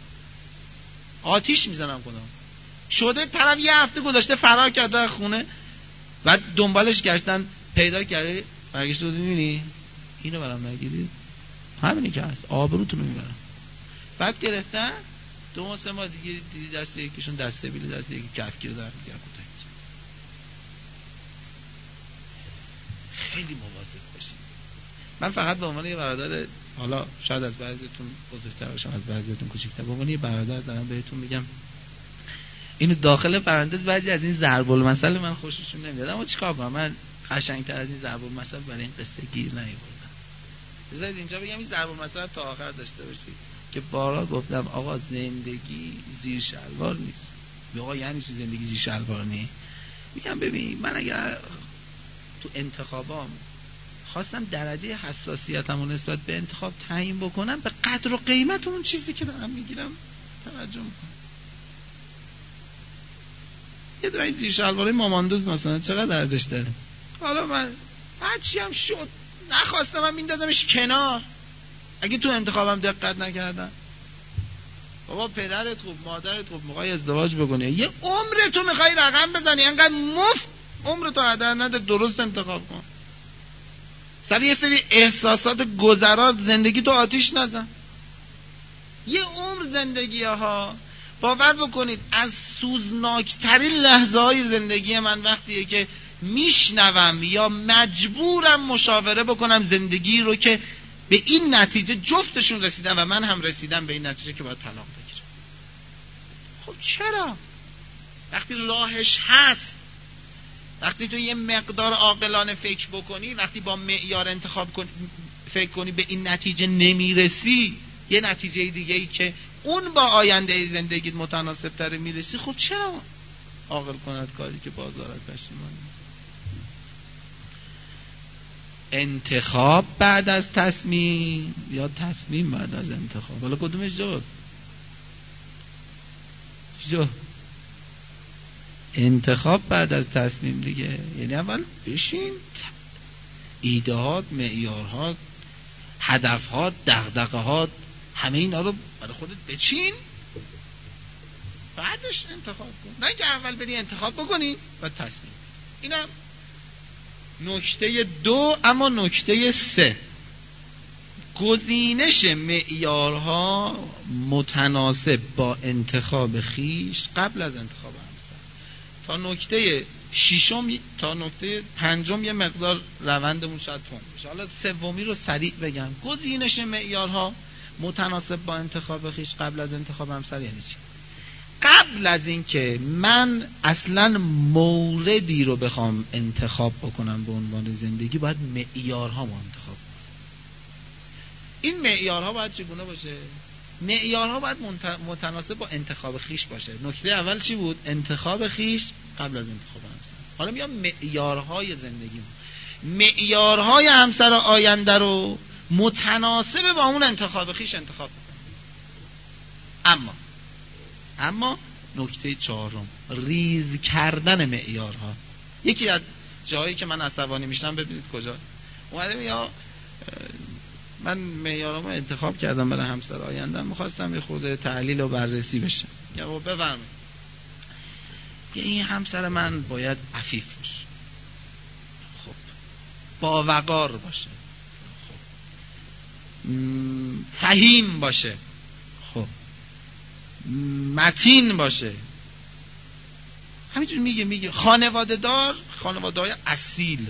آتیش میزنم کنم. شده طرف یه هفته گذاشته فرار کرده خونه، بعد دنبالش گشتن پیدا کرده، برگشته بود میبینی اینو برام نگیرید، همینی که هست، آبروتون رو میبرم. بعد گرفتن دو ماه سه ماه دیگه دیدی دست یکیشون دسته بیله، دست یکی کفگیر دارن میگن کتک. خیلی مواظب باشید. من فقط به عنوان یه برادر، حالا شاید از بعضیتون بزرگتر باشم از بعضیتون کوچیک‌تر، به عنوان یه برادر دارم بهتون میگم اینو داخل پرانتز بعضی از این ضرب المثل من خوششون نمیاد، اما چیکار کنم، من قشنگتر از این ضرب المثل برای این قصه گیر نیاوردم. بذارید اینجا بگم این ضرب المثل تا آخر داشته باشید که بارا گفتم آقا زندگی زیر شلوار نیست. آقا یعنی چی زندگی زیر شلوار نیست؟ میگم ببین من اگر تو انتخابام خواستم درجه حساسیتمو نسبت به انتخاب تعیین بکنم، به قدر و قیمت اون چیزی که دارم میگیرم توجه میکنم. یه دونه زیر شلوار ماماندوز مثلا چقدر ارزش داره؟ حالا من هرچی هم شد نخواستم من میندازمش کنار. اگه تو انتخابم دقت نکردم، بابا پدرت خوب مادرت خوب میخوای ازدواج بکنی، یه عمر تو میخوای رقم بزنی، انقدر مفت عمر تو هدر نده، درست انتخاب کن. سر یه سری احساسات گذرا زندگی تو آتیش نزن. یه عمر زندگی ها، باور بکنید از سوزناکترین لحظه های زندگی من وقتیه که میشنوم یا مجبورم مشاوره بکنم زندگی رو که به این نتیجه جفتشون رسیدن و من هم رسیدم به این نتیجه که باید طلاق بگیرم. خب چرا؟ وقتی راهش هست، وقتی تو یه مقدار عاقلانه فکر بکنی، وقتی با معیار انتخاب کنی فکر کنی به این نتیجه نمیرسی، یه نتیجه دیگه ای که اون با آینده زندگیت متناسب تره میرسی، خب چرا عاقل کند کاری که بازارت پشیمانی؟ انتخاب بعد از تصمیم یا تصمیم بعد از انتخاب؟ حالا کدومش جا؟ جا انتخاب بعد از تصمیم دیگه. یعنی اول بشین ایده‌هات، معیارهات، هدفهات، دغدغه‌هات، همه اینا رو برای خودت بچین، بعدش انتخاب کن. نه که اول بری انتخاب بکنی و تصمیم. اینم نکته دو. اما نکته سه، گزینش معیارها متناسب با انتخاب خیش قبل از انتخاب همسر. تا نکته ششم تا نکته پنجم یه مقدار روندمون شاید تند بشه، حالا سومی رو سریع بگم. گزینش معیارها متناسب با انتخاب خیش قبل از انتخاب همسر یعنی چی؟ قبل از این که من اصلا موردی رو بخوام انتخاب بکنم به عنوان زندگی، باید معیارها رو انتخاب کنم. این معیارها باید چگونه باشه؟ معیارها باید متناسب با انتخاب خیش باشه. نکته اول چی بود؟ انتخاب خیش قبل از انتخاب همسر. حالا میام معیارهای زندگی، معیارهای همسر آینده رو متناسب با اون انتخاب خیش انتخاب کنم. اما اما نکته چهارم، ریز کردن معیارها. یکی از جایی که من عصبانی میشم ببینید کجا اومدم، یا من معیارامو انتخاب کردم برای همسر آیندم، می‌خواستم یه خورده تحلیل و بررسی بشه. یا بفرمایید که این همسر من باید عفیف باشه، خب با وقار باشه، خب فهیم باشه، خب متین باشه، همینجور میگه میگه خانواده دار، خانواده های اصیل.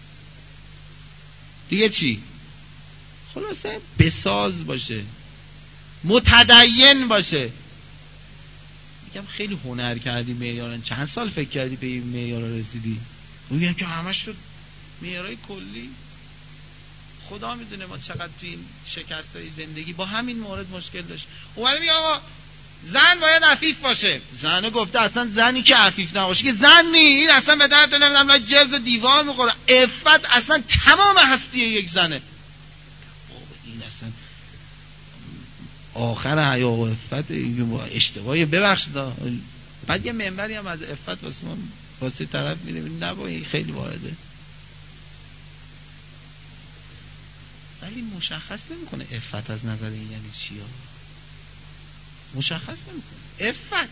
دیگه چی؟ خلاصه بساز باشه، متدین باشه. میگم خیلی هنر کردی معیارن، چند سال فکر کردی به این معیارا رسیدی؟ میگم که همش شد معیارای کلی. خدا میدونه ما چقدر تو این شکستای زندگی با همین مورد مشکل داشت. اومده میگه آقا زن باید عفیف باشه. زنه گفته اصلا زنی که عفیف نباشه که زن نی، این اصلا به درد نمیدونم لا جرز دیوار میخوره. عفت اصلا تمام هستی یک زنه. این اصلا آخر حیا و عفت اشتباهی، ببخشید. بعد یه منبری هم از عفت واسه ما واسه طرف میره نه خیلی وارده، ولی مشخص نمیکنه عفت از نظر این یعنی چی ها. مشخص نمیکنه عفت.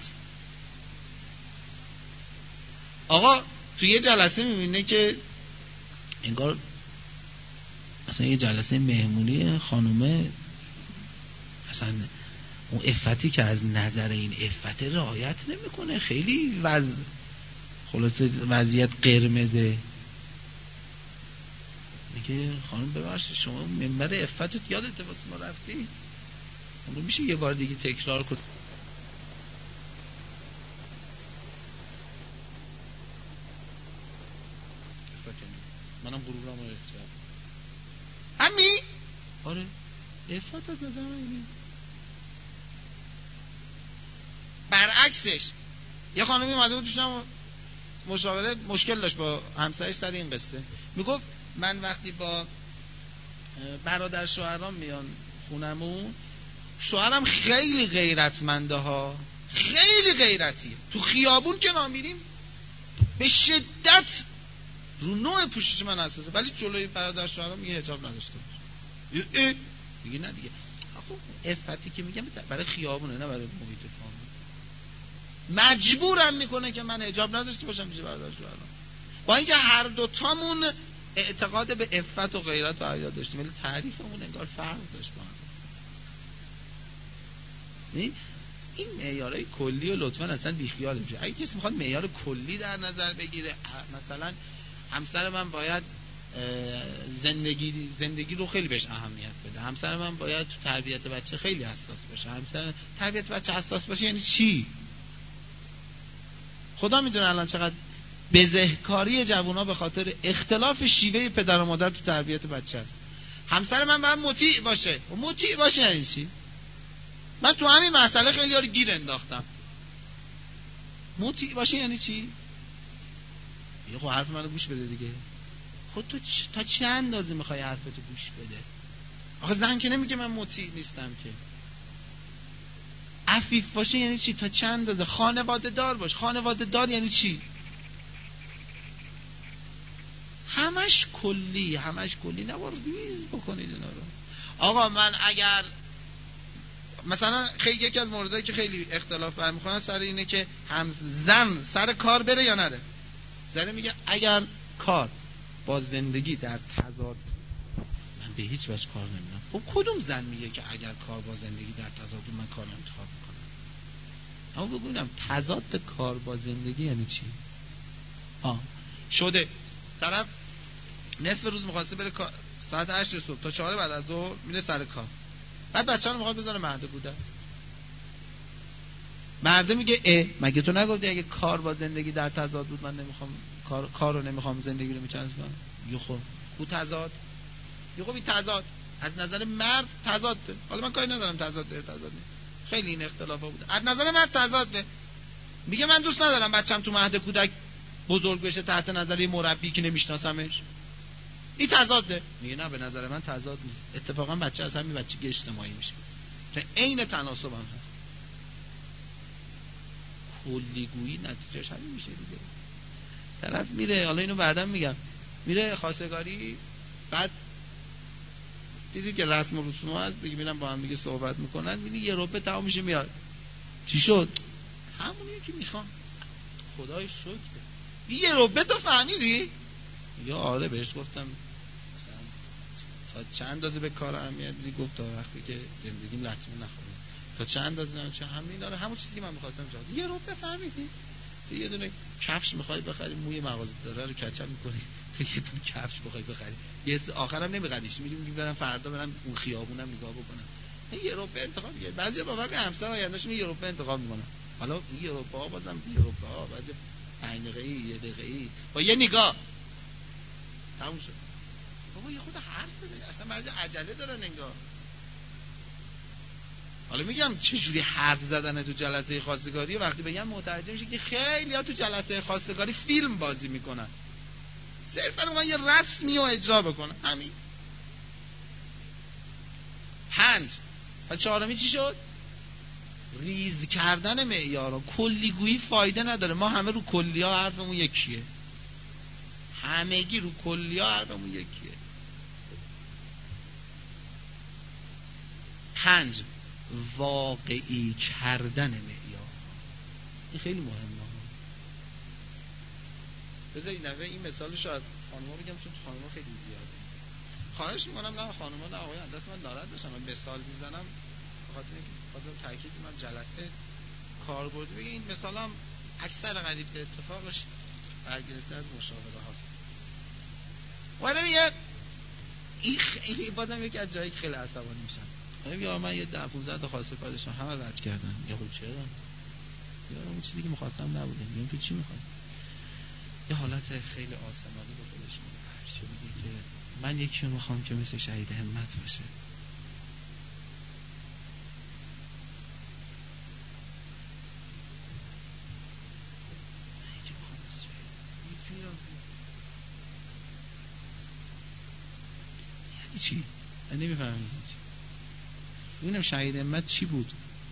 آقا تو یه جلسه میبینه که انگار مثلا یه جلسه مهمونی خانومه، مثلا اون عفتی که از نظر این عفت رعایت نمیکنه، خیلی وضع خلاصه وضعیت قرمزه. میگه خانم ببخشید شما منبر عفتت یادته واسه ما رفتی؟ اون میشه یه بار دیگه تکرار کنی؟ منم غرورم رو احترام همین. آره عفت از نظر من اینه. برعکسش یه خانمی اومده بود توشم مشاوره، مشکل داشت با همسرش سر این قصه. میگفت من وقتی با برادر شوهرام میان خونمون، شوهرم خیلی غیرتمنده ها، خیلی غیرتیه. تو خیابون که نمیریم به شدت رو نوع پوشش من اساسه، ولی جلوی برادر شوهرام میگه حجاب نداشته باشه. اه اه. میگه نه دیگه. خب عفتی که میگم برای خیابونه نه برای محیط فامیل. مجبورم میکنه که من حجاب نداشته باشم میشه برادر شوهرام، با اینکه هر دوتامون اعتقاد به عفت و غیرت و حیا داشتیم، ولی تعریفمون انگار فرق داشت با هم. این معیارهای کلی و لطفاً اصلا بیخیال بشه. اگه کسی میخواد معیار کلی در نظر بگیره، مثلا همسر من باید زندگی زندگی رو خیلی بهش اهمیت بده، همسر من باید تو تربیت بچه خیلی حساس باشه. همسر تربیت بچه حساس باشه یعنی چی؟ خدا میدونه الان چقدر بزهکاری جوونا به خاطر اختلاف شیوه پدر و مادر تو تربیت بچه است. همسر من باید مطیع باشه. و مطیع باشه یعنی چی؟ من تو همین مسئله خیلی یاری گیر انداختم. مطیع باشه یعنی چی؟ یه خب حرف منو گوش بده دیگه. خود تو چ... تا چه اندازه میخوای حرفتو گوش بده؟ آخه زن که نمیگه من مطیع نیستم که. عفیف باشه یعنی چی؟ تا چه اندازه؟ خانواده دار باش. خانواده دار یعنی چی؟ همش کلی، همش کلی. نبار ریز بکنید اینا رو. آقا من اگر مثلا خیلی یکی از موردایی که خیلی اختلاف برمیخورن سر اینه که هم زن سر کار بره یا نره. زن میگه اگر کار با زندگی در تضاد، من به هیچ وجه کار نمیدم. خب کدوم زن میگه که اگر کار با زندگی در تضاد من کار انتخاب میکنم؟ اما بگوینم تضاد کار با زندگی یعنی چی؟ آه شده طرف نصف روز می‌خواسته بره ساعت هشت صبح تا چهار بعد از ظهر میره سر کار، بعد بچه‌ها میخواد بذاره مهده بوده. مرده میگه اه مگه تو نگفتی اگه کار با زندگی در تضاد بود من نمیخوام کار کارو نمیخوام زندگی رو میچسبم؟ یه خب کو تضاد، یه خب این تضاد از نظر مرد تضاد ده. حالا من کاری ندارم تضاد ده تضاد نه، خیلی این اختلافا بوده. از نظر مرد تضاد ده. میگه من دوست ندارم بچه‌م تو مهد کودک بزرگ بشه تحت نظر یه مربی که نمیشناسمش. این تضاد ده. میگه نه به نظر من تضاد نیست، اتفاقا بچه از همین بچگی اجتماعی میشه، چون عین تناسب هم هست. کلیگویی نتیجهش همین میشه دیگه. طرف میره، حالا اینو بعدم میگم، میره خواستگاری، بعد دیدی که رسم و رسوم هست دیگه، میرن با هم دیگه صحبت میکنن، میبینی یه روبه تمام میشه میاد. چی شد؟ همونیه که میخوام. خدای شکر. یه روبه تو فهمیدی؟ یا آره بهش گفتم مثلا تا چند اندازه به کار اهمیت میدی؟ گفت تا وقتی که زندگیم لطمه نخوره. تا چند اندازه نه چه همین داره، همون چیزی که من می‌خواستم جواب. یه روبه فهمیدی؟ تو یه دونه کفش میخوای بخری، موی مغازه داره رو کچل میکنی، تو یه دونه کفش بخوای بخری، یه آخرام نمیخریش، میگی میگی برم فردا برم اون خیابونم نگاه بکنم. این اروپا انتخاب میگه، بعضی بابا که همسر آیندهشون یه اروپا انتخاب میکنن. حالا این اروپا بازم اروپا بعد پنج دقیقه‌ای یه دقیقه‌ای با یه نگاه تموم شد. بابا یه خود حرف بده، اصلا بعضی عجله دارن انگار. حالا میگم چه جوری حرف زدن تو جلسه خواستگاری، وقتی بگم متوجه میشه که خیلی‌ها تو جلسه خواستگاری فیلم بازی میکنن، صرفا من یه رسمی رو اجرا بکنم همین. پنج و چهارمی چی شد؟ ریز کردن معیارا. کلیگویی فایده نداره، ما همه رو کلی‌ها حرفمون یکیه، همگی رو کلی‌ها حرفمون یکیه. پنج، واقعی کردن معیار. این خیلی مهمه. بذارید نوه این مثالشو از خانم‌ها بگم چون خانم‌ها خیلی زیاده. خواهش می‌کنم نه خانم‌ها نه آقایان دست من ناراحت بشن، من مثال میزنم بخاطر اینکه خواستم تاکید کنم جلسه کاربردی بگه. این مثالم اکثر قریب به اتفاقش برگرفته از مشاوره هاست. ولی میگه این خیلی بازم یکی از جایی که خیلی عصبانی میشن. میگه من یه ده پانزده تا خواسته کار داشتم همه رد کردم. یا خب چرا؟ یا اون چیزی که می‌خواستم نبوده. میگم تو چی می‌خوای؟ یه حالت خیلی آسمانی به خودش میگه میگه که من یکی رو میخوام که مثل شهید همت باشه. یعنی چی؟ من نمیفهمم یعنی چی. ببینم شهید همت چی بود؟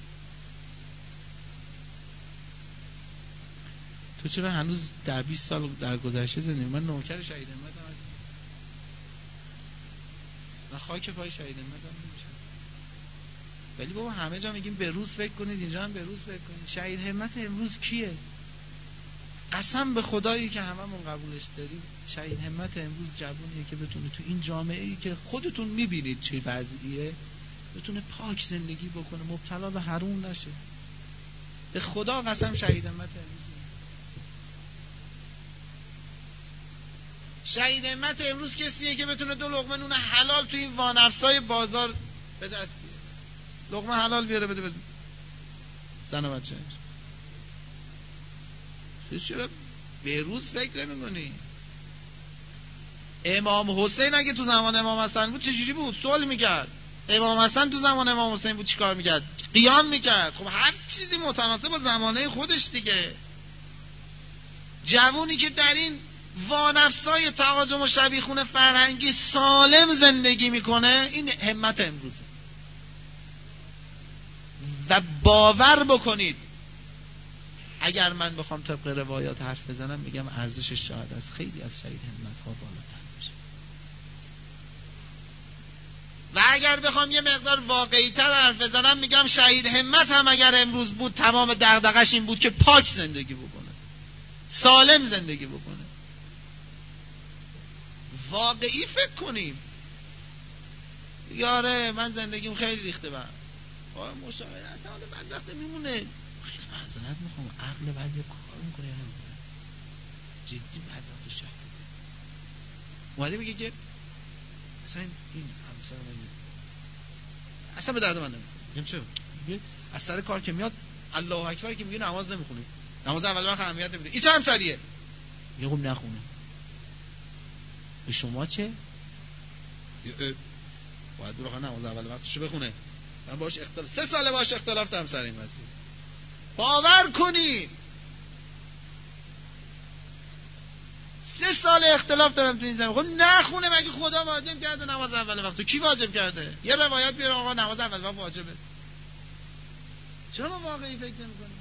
تو چرا هنوز در بیست سال در گذشته زندگی؟ من نوکر شهید همت هم هستم، من خاک پای شهید همت هم نمیشم. ولی بابا همه جا میگیم به روز فکر کنید، اینجا هم به روز فکر کنید. شهید همت امروز کیه؟ قسم به خدایی که هممون قبولش داریم شهید همت امروز جوونیه که بتونه تو این جامعه‌ای که خودتون میبینید چه وضعیه بتونه پاک زندگی بکنه، مبتلا به حرام نشه. به خدا قسم شهید همت امروز. شهید همت امروز کسیه که بتونه دو لقمه نون حلال توی این وانفسای بازار به دست بیاره، لقمه حلال بیاره بده بده زن و بچه‌اش. چرا به روز فکر نمی‌کنی؟ امام حسین اگه تو زمان امام حسن بود چجوری بود؟ سوال میکرد. امام حسن تو زمان امام حسین بود چیکار میکرد؟ قیام میکرد. خب هر چیزی متناسب با زمانه خودش دیگه. جوونی که در این وانفسای تهاجم و شبیخون فرهنگی سالم زندگی میکنه، این همت امروزه. و باور بکنید اگر من بخوام طبق روایات حرف بزنم میگم ارزشش شاید از خیلی از شهید همت ها بالاتر باشه. و اگر بخوام یه مقدار واقعی تر حرف بزنم میگم شهید همت هم اگر امروز بود تمام دغدغش این بود که پاک زندگی بکنه، سالم زندگی بکنه. واقعی فکر کنیم. یاره من زندگیم خیلی ریخته بر آه مشاهده اصلا حالا بعد وقت میمونه. خیلی معذرت میخوام عقل بعضی کار میکنه یا نمیکنه جدی بعد وقت شهر اومده میگه که اصلا این همسر من اصلا به درد من نمیخوره. میگم چرا؟ میگه از سر کار که میاد الله اکبر که میگه نماز نمیخونه، نماز اول وقت اهمیت نمیده. این چه همسریه؟ میگه خب نخونه. به شما چه؟ باید بروخ نماز اول وقتشو بخونه. من باش اختلاف سه ساله باش اختلاف دارم سر این مسئله. باور کنی سه سال اختلاف دارم تو این زمین. خب نخونه مگه خدا واجب کرده نماز اول وقت؟ تو کی واجب کرده؟ یه روایت بیاره آقا نماز اول وقت واجبه. چرا ما واقعی فکر نمی‌کنیم؟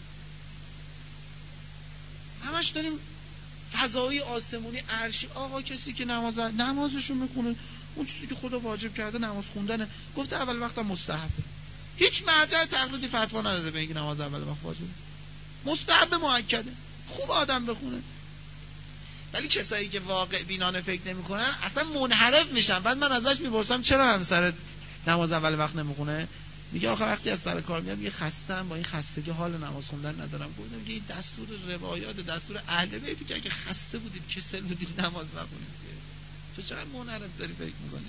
همش داریم فضایی آسمونی عرشی. آقا کسی که نماز نمازشو میخونه اون چیزی که خدا واجب کرده نماز خوندنه، گفته اول وقتم مستحبه، هیچ مرجع تقلیدی فتوا نداده به اینکه نماز اول وقت واجبه، مستحب مؤکده، خوب آدم بخونه. ولی کسایی که واقع بینانه فکر نمیکنن اصلا منحرف میشن. بعد من ازش میپرسم چرا همسرت نماز اول وقت نمیخونه؟ میگه آخه وقتی از سر کار میاد یه خستم، با این خستگی حال نماز خوندن ندارم. گفتم میگه این دستور روایات، دستور اهل بیت که اگه خسته بودید کسل بودید نماز نخونید. تو چقدر منحرف داری فکر میکنی؟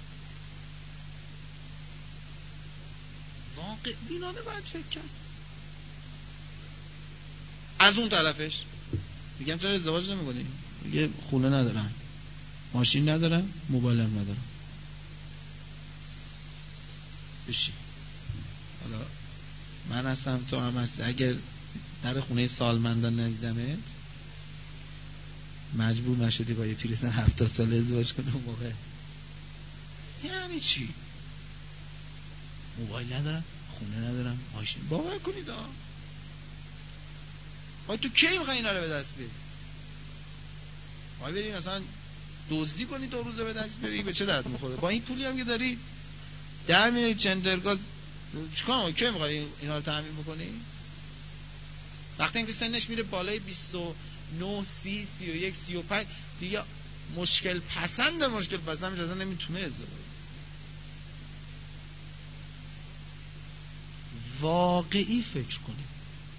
واقع بینانه باید فکر کرد. از اون طرفش میگم چرا ازدواج نمیکنی؟ میگه خونه ندارم، ماشین ندارم، موبایلم ندارم. بشی حالا من هستم، تو هم هستی، اگر در خونه سالمندان ندیدمت مجبور نشدی با یه پیرزن هفتاد ساله ازدواج کنی اون موقع. یعنی چی؟ موبایل ندارم، خونه ندارم، ماشین. باور کنید آه باید تو کی میخوای اینا رو به دست بیاری؟ باید بریم مثلا دزدی کنی دو روزه به دست بری، به چه درد میخوره؟ با این پولی هم که داری در میاری چندرگاه چیکار کی میخوای اینا رو تامین بکنی؟ وقتی اینکه سنش میره بالای بیست و نه، سی، سی و یک، سی و پنج دیگه مشکل پسند مشکل پسند میشه، اصلا نمیتونه ازدواج. واقعی فکر کنیم.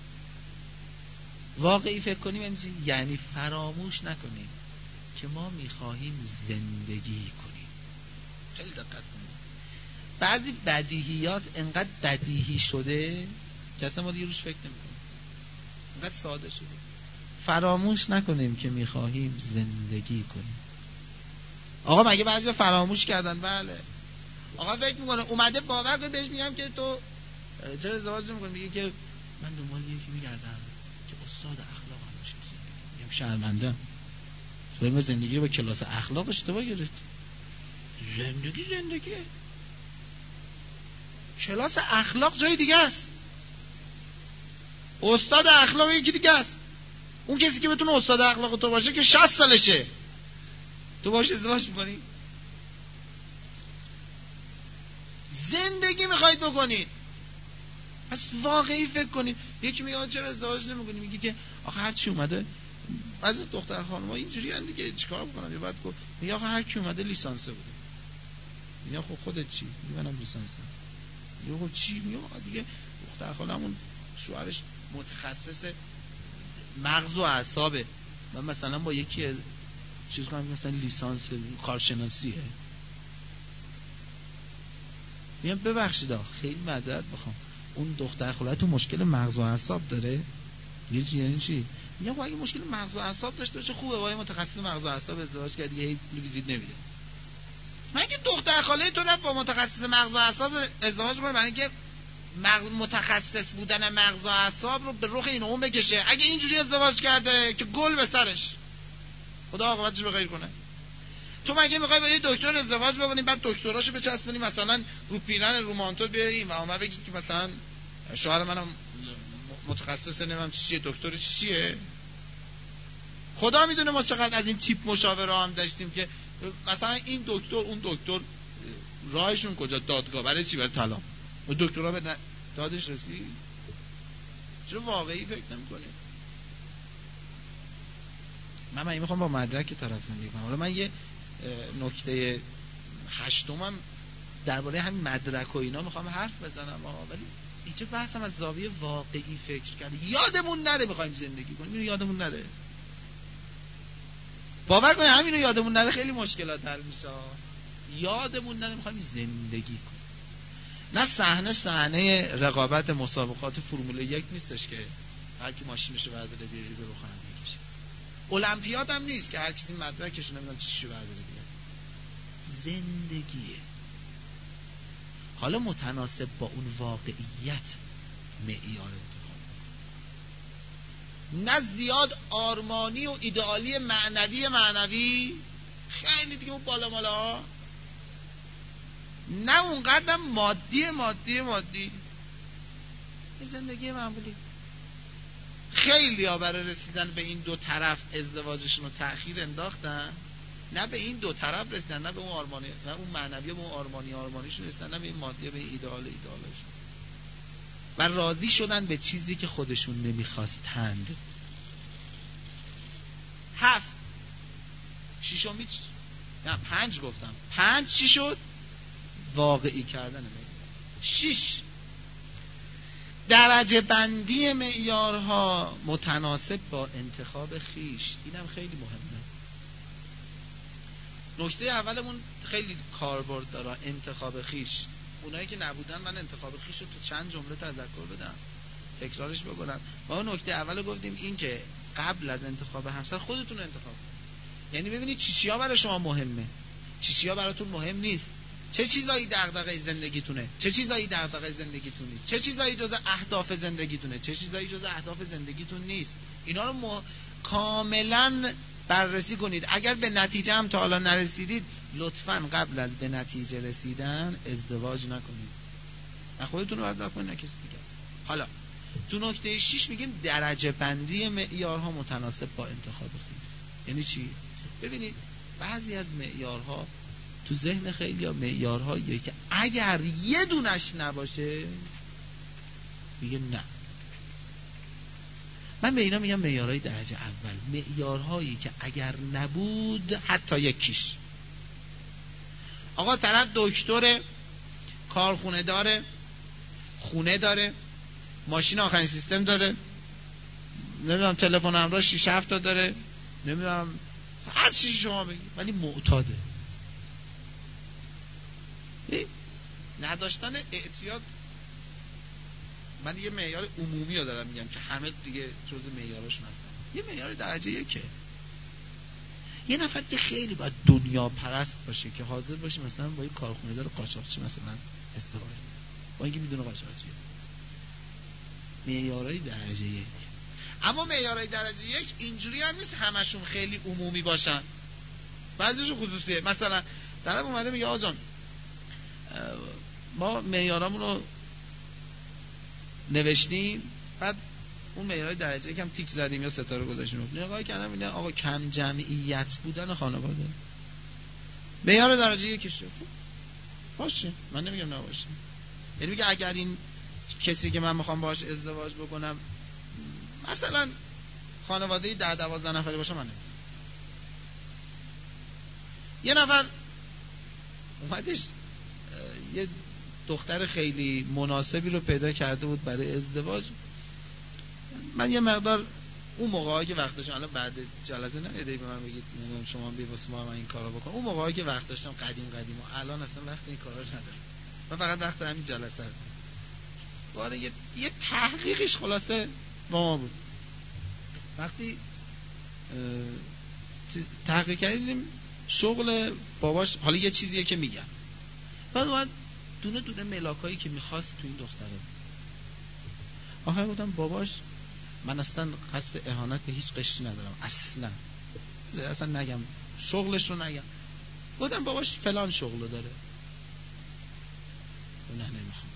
واقعی فکر کنیم یعنی چی؟ یعنی فراموش نکنیم که ما میخواهیم زندگی کنیم. خیلی دقت کنیم. بعضی بدیهیات انقدر بدیهی شده که اصلا ما دیگه روش فکر نمی‌کنیم. انقدر ساده شده. فراموش نکنیم که میخواهیم زندگی کنیم. آقا مگه بعضی فراموش کردن؟ بله. آقا فکر میکنه اومده باور کنه بهش میگم که تو چرا ازدواج نمی‌کنی؟ میگه که من دنبال یکی میگردم که استاد اخلاق هم باشه. میگم شرمنده. تو این زندگی با کلاس اخلاق اشتباه گرفت. زندگی زندگیه. کلاس اخلاق جای دیگه است. استاد اخلاق یکی دیگه است. اون کسی که بتونه استاد اخلاق تو باشه که شصت سالشه، تو باشه ازدواج میکنی؟ زندگی میخواید بکنید، پس واقعی فکر کنید. یکی میگه چرا ازدواج نمیکنی؟ میگه که آخه هر چی اومده، از دختر خانم‌ها اینجوری ان دیگه چیکار بکنم؟ یا بعد گفت میگه آخه هر کی اومده لیسانسه بوده. میگه خب خودت چی؟ میگه منم لیسانسم. میگه خب چی؟ میگه دیگه دختر خالمون شوهرش متخصص مغز و اعصابه، من مثلا با یکی چیز کنم مثلا لیسانس کارشناسیه. میگم ببخشید خیلی معذرت میخوام، اون دختر خالتون مشکل مغز و اعصاب داره؟ یه چی یعنی چی؟ میگم خب اگه مشکل مغز و اعصاب داشته باشه خوبه، با متخصص مغز و اعصاب ازدواج کرد دیگه هی پول ویزیت نمیده. مگه دختر خاله تو رفت با متخصص مغز و اعصاب ازدواج کنه برای اینکه مغز متخصص بودن مغز و اعصاب رو به رخ این اون بکشه؟ اگه اینجوری ازدواج کرده که گل به سرش، خدا عاقبتش رو بخیر کنه. تو مگه میخوای با یه دکتر ازدواج بکنی بعد دکتراشو بچسبونی مثلا رو پیرن رو مانتو بیاری و اومد بگی که مثلا شوهر منم متخصص نمیدونم چیه، دکتر چیه؟ خدا میدونه ما چقدر از این تیپ مشاوره هم داشتیم که مثلا این دکتر اون دکتر راهشون کجا؟ دادگاه. برای چی؟ برای طلاق. و دکترها به دادش رسید. چرا واقعی فکر نمی‌کنی؟ من من میخوام با مدرک طرف زندگی کنم. حالا من یه نکته هشتمم درباره همین مدرک و اینا میخوام حرف بزنم، ولی اینجا بحثم از زاویه واقعی فکر کردن. یادمون نره میخوایم زندگی کنیم، اینو یادمون نره. باور کنید همین رو یادمون نره خیلی مشکلات حل میشه. یادمون نره میخوایم زندگی کنیم. نه صحنه صحنه رقابت مسابقات فرمول یک نیستش که هر کی ماشینشو برداره بیاره به رخنه بکشه. المپیاد هم نیست که هر کسی مدرکش نمیدونم چیشو برداره بیاره. زندگیه. حالا متناسب با اون واقعیت معیار انتخاب، نه زیاد آرمانی و ایدئالی معنوی معنوی خیلی دیگه اون بالا مالا، نه اونقدر مادی مادی مادی. زندگی معمولی. خیلی ها برای رسیدن به این دو طرف ازدواجشون رو تأخیر انداختن، نه به این دو طرف رسیدن، نه به اون آرمانی، نه اون معنوی به اون آرمانی آرمانیشون رسیدن، نه به این مادی به این ایدئال ایدئالشون، و راضی شدن به چیزی که خودشون نمیخواستند. هفت شیشمی چ... نه پنج گفتم. پنج چی شد؟ واقعی کردن. شش درجه بندی معیارها متناسب با انتخاب خیش، اینم خیلی مهمه. نکته اولمون خیلی کاربرد داره، انتخاب خیش. اونایی که نبودن من انتخاب خیش رو تو چند جمله تذکر بدم، تکرارش بکنم. ما نکته اول گفتیم این که قبل از انتخاب همسر خودتون انتخاب، یعنی ببینید چی چیا برای شما مهمه، چی چیا براتون مهم نیست، چه چیزایی دغدغه زندگیتونه، چه چیزایی دغدغه زندگیتون نیست، چه چیزایی جزء اهداف زندگیتونه، چه چیزایی جزء اهداف زندگیتون نیست. اینا رو م... کاملا بررسی کنید. اگر به نتیجه هم تا حالا نرسیدید لطفاً قبل از به نتیجه رسیدن ازدواج نکنید. نه خودتون رو باید نکنید نه کسی دیگه. حالا تو نکته شش میگیم درجه بندی معیارها متناسب با انتخاب خویش. یعنی چی؟ ببینید بعضی از معیارها تو ذهن خیلی ها معیارهاییه که اگر یه دونش نباشه میگه نه. من به اینا میگم معیارهای درجه اول، معیارهایی که اگر نبود حتی یکیش. آقا طرف دکتره، کارخونه داره، خونه داره، ماشین آخرین سیستم داره، نمیدونم تلفن همراه شش هفت تا داره، نمیدونم هر چیزی شما بگید، ولی معتاده. نداشتن اعتیاد، من یه معیار عمومی رو دارم میگم که همه دیگه جزء معیاراشون هستن. یه معیار درجه یکه. یه نفر که خیلی باید دنیا پرست باشه که حاضر باشه مثلا با یه کارخونه دار قاچاقچی مثلا ازدواج با اینکه میدونه قاچاقچیه. معیارهای درجه یک. اما معیارهای درجه یک اینجوری هم نیست همشون خیلی عمومی باشن، بعضیشون خصوصیه. مثلا طرف اومده میگه آقا جان ما معیارامون رو نوشتیم، بعد اون معیارهای درجه یکم تیک زدیم یا ستاره گذاشتیم، نگاه کردم اینا آقا کم جمعیت بودن خانواده معیار درجه یکشه. باشه، من نمیگم نباشه. یعنی میگه اگر این کسی که من میخوام باهاش ازدواج بکنم مثلا خانواده ده دوازده نفری باشه، من نمیگم. یه نفر اومدش یه دختر خیلی مناسبی رو پیدا کرده بود برای ازدواج. من یه مقدار اون موقعی که وقت داشتم، الان بعد جلسه نه ایده به من بگید شما بیا واسه ما این کارا بکن، اون موقعی که وقت داشتم قدیم قدیم و الان اصلا وقت این کارا رو ندارم، من فقط وقت همین جلسه رو واره یه, یه تحقیقش خلاصه با ما بود. وقتی تحقیق کردیم شغل باباش حالا یه چیزیه که میگم، بعد اومد دونه دونه ملاکایی که میخواست تو این دختره. آخر گفتم باباش من اصلا قصد اهانت به هیچ قشری ندارم، اصلا اصلا نگم شغلش رو نگم. گفتم باباش فلان شغل داره. نه نمیخوام.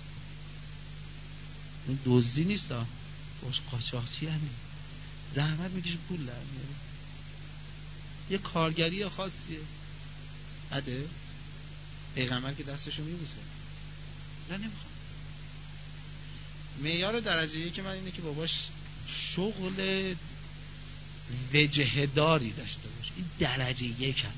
این دزدی نیست ها، باش قاچاقچی همین زحمت میکشه پول در میاره، یه کارگری خاصیه. بده پیغمبر که دستشو میبوسه. نه نمیخوام. معیار درجه یک من اینه که باباش شغل وجه داری داشته باشه. این درجه یک همه.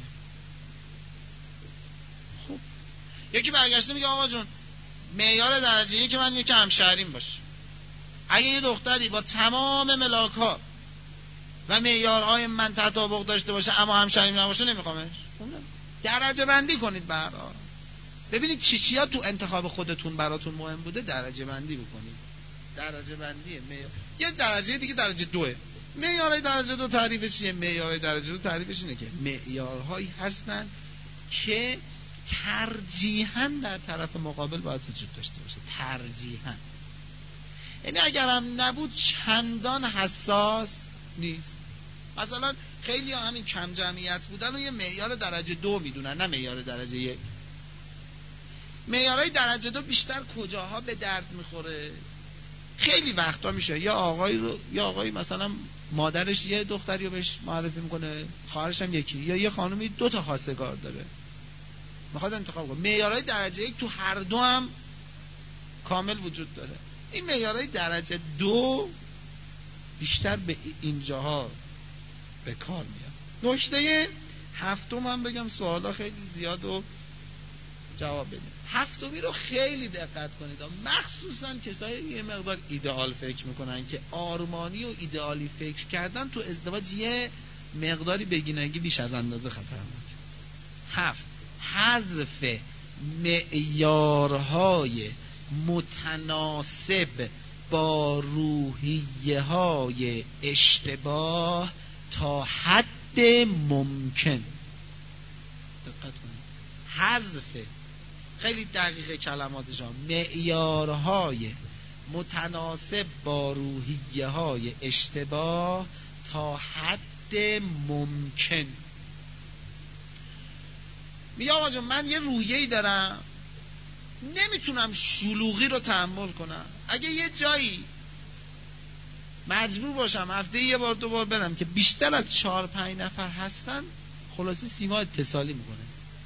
خب یکی برگشته میگه آقا جون معیار درجه یک من اینه که همشهریم باشه. اگه یه دختری با تمام ملاک ها و معیارهای من تطابق داشته باشه اما همشهریم نباشه نمیخوامش. درجه بندی کنید برا. ببینید چی چیا تو انتخاب خودتون براتون مهم بوده درجه بندی بکنید. درجه بندیه معیار. یه درجه دیگه درجه دوه. معیارهای درجه دو تعریفش چیه؟ معیارهای درجه دو تعریفش اینه که معیارهایی هستن که ترجیحاً در طرف مقابل باید وجود داشته باشه. ترجیحاً. یعنی اگر هم نبود چندان حساس نیست. مثلا خیلی ها همین کم جمعیت بودن و یه معیار درجه دو میدونن، نه معیار درجه یک. معیارهای درجه دو بیشتر کجاها به درد میخوره؟ خیلی وقتا میشه یا آقای رو یا آقای مثلا مادرش یه دختری رو بهش معرفی میکنه، خواهرش هم یکی، یا یه خانومی دو تا خواستگار داره میخواد انتخاب کنه. معیارهای درجه یک تو هر دو هم کامل وجود داره. این معیارهای درجه دو بیشتر به اینجاها به کار میاد. نکته هفتم هم بگم، سوالا خیلی زیاد و جواب بدیم. هفتمی رو خیلی دقت کنید، مخصوصا کسایی یه مقدار ایدئال فکر میکنن که آرمانی و ایدئالی فکر کردن تو ازدواج یه مقداری بگینگی بیش از اندازه خطرناک. هفت، حذف معیارهای متناسب با روحیه های اشتباه تا حد ممکن. دقت کنید، حذف، خیلی دقیقه کلماتشان، معیارهای متناسب با روحیه های اشتباه تا حد ممکن. میگه آقا جان من یه روحیه‌ای دارم، نمیتونم شلوغی رو تحمل کنم، اگه یه جایی مجبور باشم هفته یه بار دو بار برم که بیشتر از چهار پنج نفر هستن، خلاصه سیما اتصالی میکنه.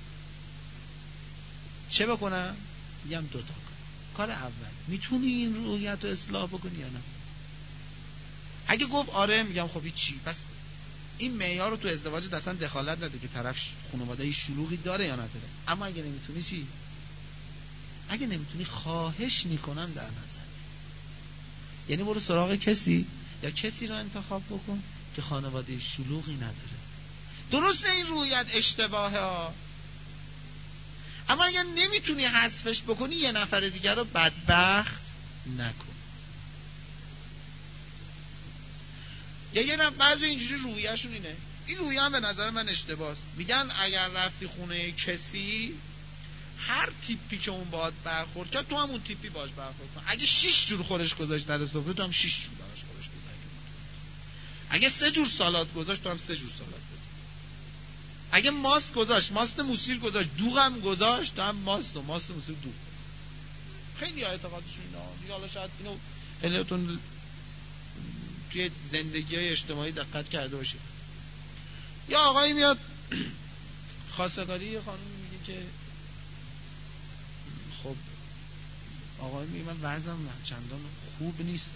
چه بکنم؟ میگم دوتا کار. کار اول، میتونی این روحیت رو اصلاح بکنی یا نه؟ اگه گفت آره، میگم خب چی؟ پس این معیار رو تو ازدواج اصلا دخالت نده که طرف خانواده شلوغی داره یا نداره. اما اگه نمیتونی چی؟ اگه نمیتونی خواهش میکنن در نظر، یعنی برو سراغ کسی یا کسی رو انتخاب بکن که خانواده شلوغی نداره. درسته این رویت اشتباهه ها، اما اگر نمیتونی حذفش بکنی یه نفر دیگر رو بدبخت نکن. یا یه نفر بعضی اینجوری رویهشون اینه، این رویه هم به نظر من اشتباهه، میگن اگر رفتی خونه کسی هر تیپی که اون باهات برخورد کرد تو هم اون تیپی باش برخورد کن. اگه شش جور خورش گذاشت در سفره تو هم شش جور براش خورش گذاشت. اگه سه جور سالاد گذاشت تو هم سه جور سالاد گذاشت. اگه ماست گذاشت، ماست موسیر گذاشت، دوغم گذاشت، تو هم ماست و ماست موسیر دوغ گذاشت. خیلی اعتقادشون اینا. دیگه حالا شاید اینو خیلیتون توی زندگی‌های اجتماعی دقت کرده باشید. یا آقایی میاد خواستگاری یه خانم میگه که خب آقای میگه من وضعم چندان خوب نیست،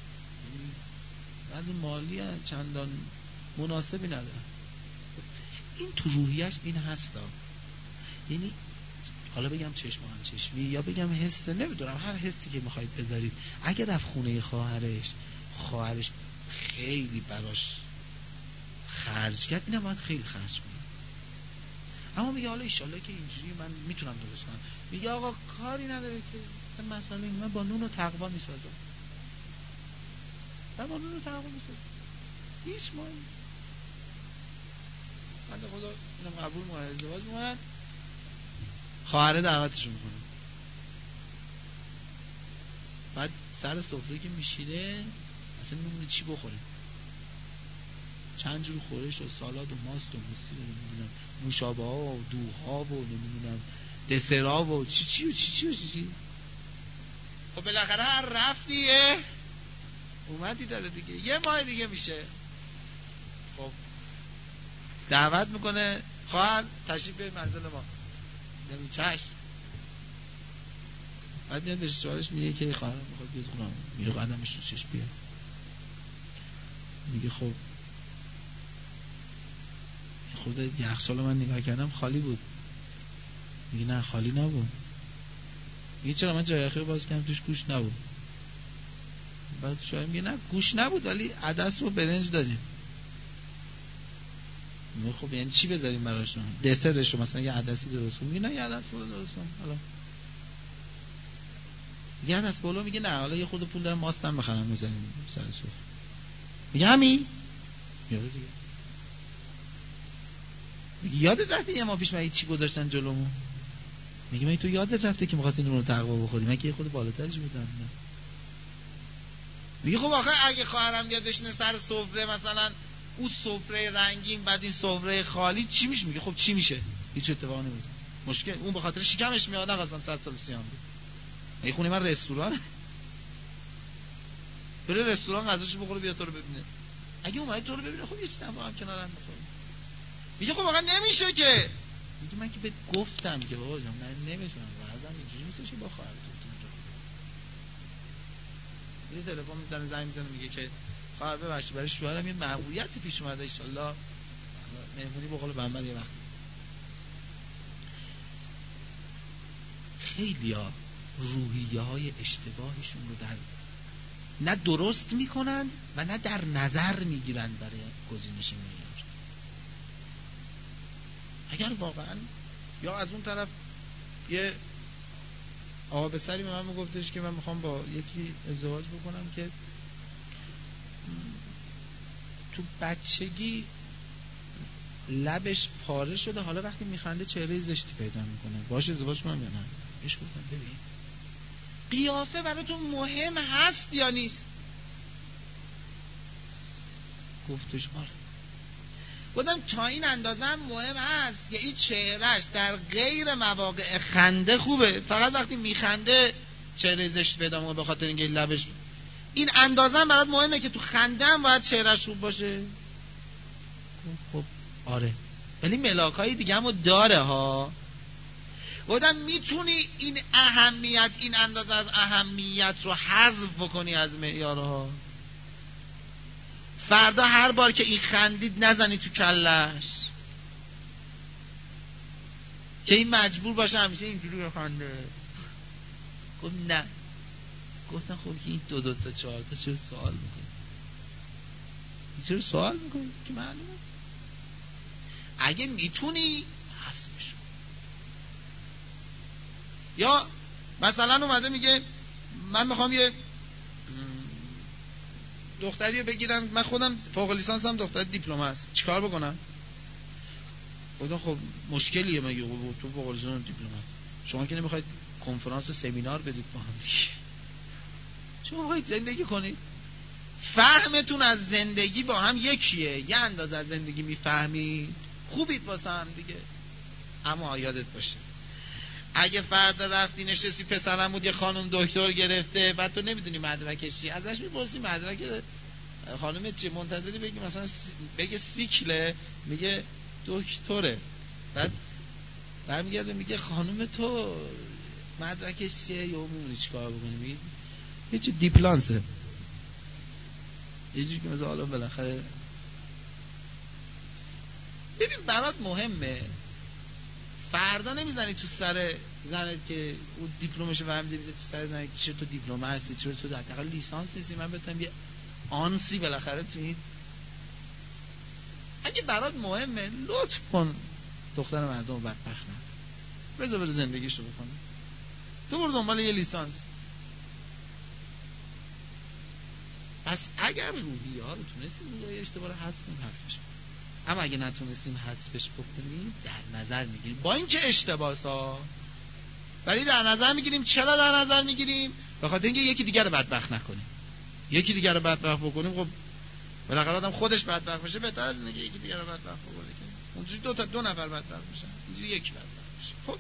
وضع مالی چندان مناسبی ندارم. این تو روحیش این هستا، یعنی حالا بگم چشم هم چشمی یا بگم حس، نمیدونم هر حسی که میخواید بذارید. اگه رفت خونه خواهرش، خواهرش خیلی براش خرج کرد، اینم باید خیلی خرج کنه. اما میگه حالا ایشالله که اینجوری من میتونم درست کنم. میگه آقا کاری نداره که مثلا من با نون و تقوا میسازم، من با نون و تقوا میسازم، هیچ مهم نیست. بنده خدا اینم قبول میکنه، ازدواج میکنن، خواهره دعوتش میکنه، بعد سر سفره که میشینه اصلا نمیدونه چی بخوره، چند جور خورش و سالاد و ماست و موسی و نمیدونم نوشابه ها و دوغ ها و نمیدونم دسرها و چی چی و چی چی و چی چی. خب بالاخره هر رفتیه اومدی داره دیگه، یه ماه دیگه میشه. خب دعوت میکنه خواهر تشریف به منزل ما، نمی چشم. بعد میاد به شوهرش میگه که خواهرم میخواد بیاد خونم، میره قدمش رو چشم بیاد، میگه خب خود یخچال من نگاه کردم خالی بود. میگه نه خالی نبود. میگه چرا؟ من جای یخی باز کردم توش گوشت نبود. بعد شوهر میگه نه گوشت نبود ولی عدس و برنج داریم. میگه خب یعنی چی بذاریم براشون؟ دسرش مثلا یه عدسی درست کن. میگه نه یه عدس پلو درست کن. حالا یه عدس پلو، میگه نه حالا یه خورده پول دارم ماستم بخرم میذاریم سر سفره. میگه همین؟ یارو دیگه میگه یادت رفته یه ما پیش من چی گذاشتن جلومون؟ میگه من تو یادت رفته که می‌خواستی نون تقوا بخوری؟ من که یه خود بالاترش بودم. میگه خب آخه اگه خواهرم بیاد بشینه سر سفره، مثلا اون سفره رنگین بعد این سفره خالی، چی میشه؟ میگه خب چی میشه؟ هیچ اتفاقی نمیفته. مشکل اون به خاطر شکمش میاد، نخواستم صد سال سیام بود. این خونه من رستوران، بره رستوران غذاشو بخوره بیا تو رو ببینه. اگه اومد تو رو ببینه خب یه چیزی هم با هم کنار هم بخوریم. میگه خب واقعا نمیشه که. میگه من که بهت گفتم که بابا جان من نمیتونم، وضعم اینجوری نیستش که با خواهرت یه تلفن میزنه، زنگ میزنه میگه که خواهر ببخشید برای شوهرم یه مأموریتی پیش اومده، ان شاء الله مهمونی به قول بنبر یه وقت. خیلی ها روحیه های اشتباهشون رو در نه درست میکنن و نه در نظر میگیرن برای گزینش معیار. اگر واقعا یا از اون طرف یه آقا به سری به من میگفتش که من میخوام با یکی ازدواج بکنم که تو بچگی لبش پاره شده، حالا وقتی میخنده چهره زشتی پیدا میکنه، باش ازدواج کنم یا نه؟ بهش گفتم ببین قیافه براتون مهم هست یا نیست؟ گفتش آره. گفتم تا این اندازه هم مهم هست که این چهرهش در غیر مواقع خنده خوبه، فقط وقتی میخنده چهره زشت پیدا میکنه به خاطر اینکه لبش این اندازه هم برات مهمه که تو خنده هم باید چهرهش خوب باشه؟ خب آره، ولی ملاکای دیگه همو داره ها. گفتم میتونی این اهمیت این اندازه از اهمیت رو حذف بکنی از معیارها؟ فردا هر بار که این خندید نزنی تو کلش که این مجبور باشه همیشه اینجوری بخنده. گفت نه. گفتم خب این دو دو تا چهار تا چرا سوال میکنی؟ چرا سوال میکنی؟ که معلومه اگه میتونی حذفش. یا مثلا اومده میگه من میخوام یه دختری رو بگیرم، من خودم فوق لیسانسم دختر دیپلم هست، چیکار بکنم؟ گفتم خب مشکلیه مگه تو فوق لیسانس دیپلم هست؟ شما که نمیخواید کنفرانس و سمینار بدید با هم، شما میخواید زندگی کنید، فهمتون از زندگی با هم یکیه، یه اندازه از زندگی میفهمید، خوبید واسه هم دیگه. اما یادت باشه اگه فردا رفتی نشستی پسرم بود یه خانم دکتر گرفته، بعد تو نمیدونی مدرکش چی، ازش میپرسی مدرک خانم چی، منتظری بگی مثلا بگه سیکله، میگه دکتره، بعد برمیگرده میگه خانم تو مدرکش چیه، یا میمونی چیکار بکنی؟ میگه یه چی دیپلانسه، یه جوری که مثلا حالا بالاخره ببین برات مهمه فردا نمیزنی تو سر زنت که اون دیپلمش فهمیده میده تو سر زنت که چرا تو دیپلم هستی، چرا تو حداقل لیسانس نیستی، من بتونم یه آنسی بالاخره تو این. اگه برات مهمه لطف کن دختر مردم رو بدبخت نکن، بذار بره زندگیشو بکنه، تو برو دنبال یه لیسانس. پس اگر روحیه ها رو تونستیم روحیه اشتباه رو حذف کنیم حذفش کنیم، اما اگه نتونستیم حذفش بکنیم در نظر میگیریم، با این که اشتباهه ها، ولی در نظر میگیریم. چرا در نظر میگیریم؟ به خاطر اینکه یکی دیگر رو بدبخت نکنیم. یکی دیگر رو بدبخت بکنیم خب بالاخره آدم خودش بدبخت بشه بهتر از اینکه یکی دیگر رو بدبخت بکنه که اونجوری دو تا دو نفر بدبخت بشن، اینجوری یکی بدبخت بشه. خب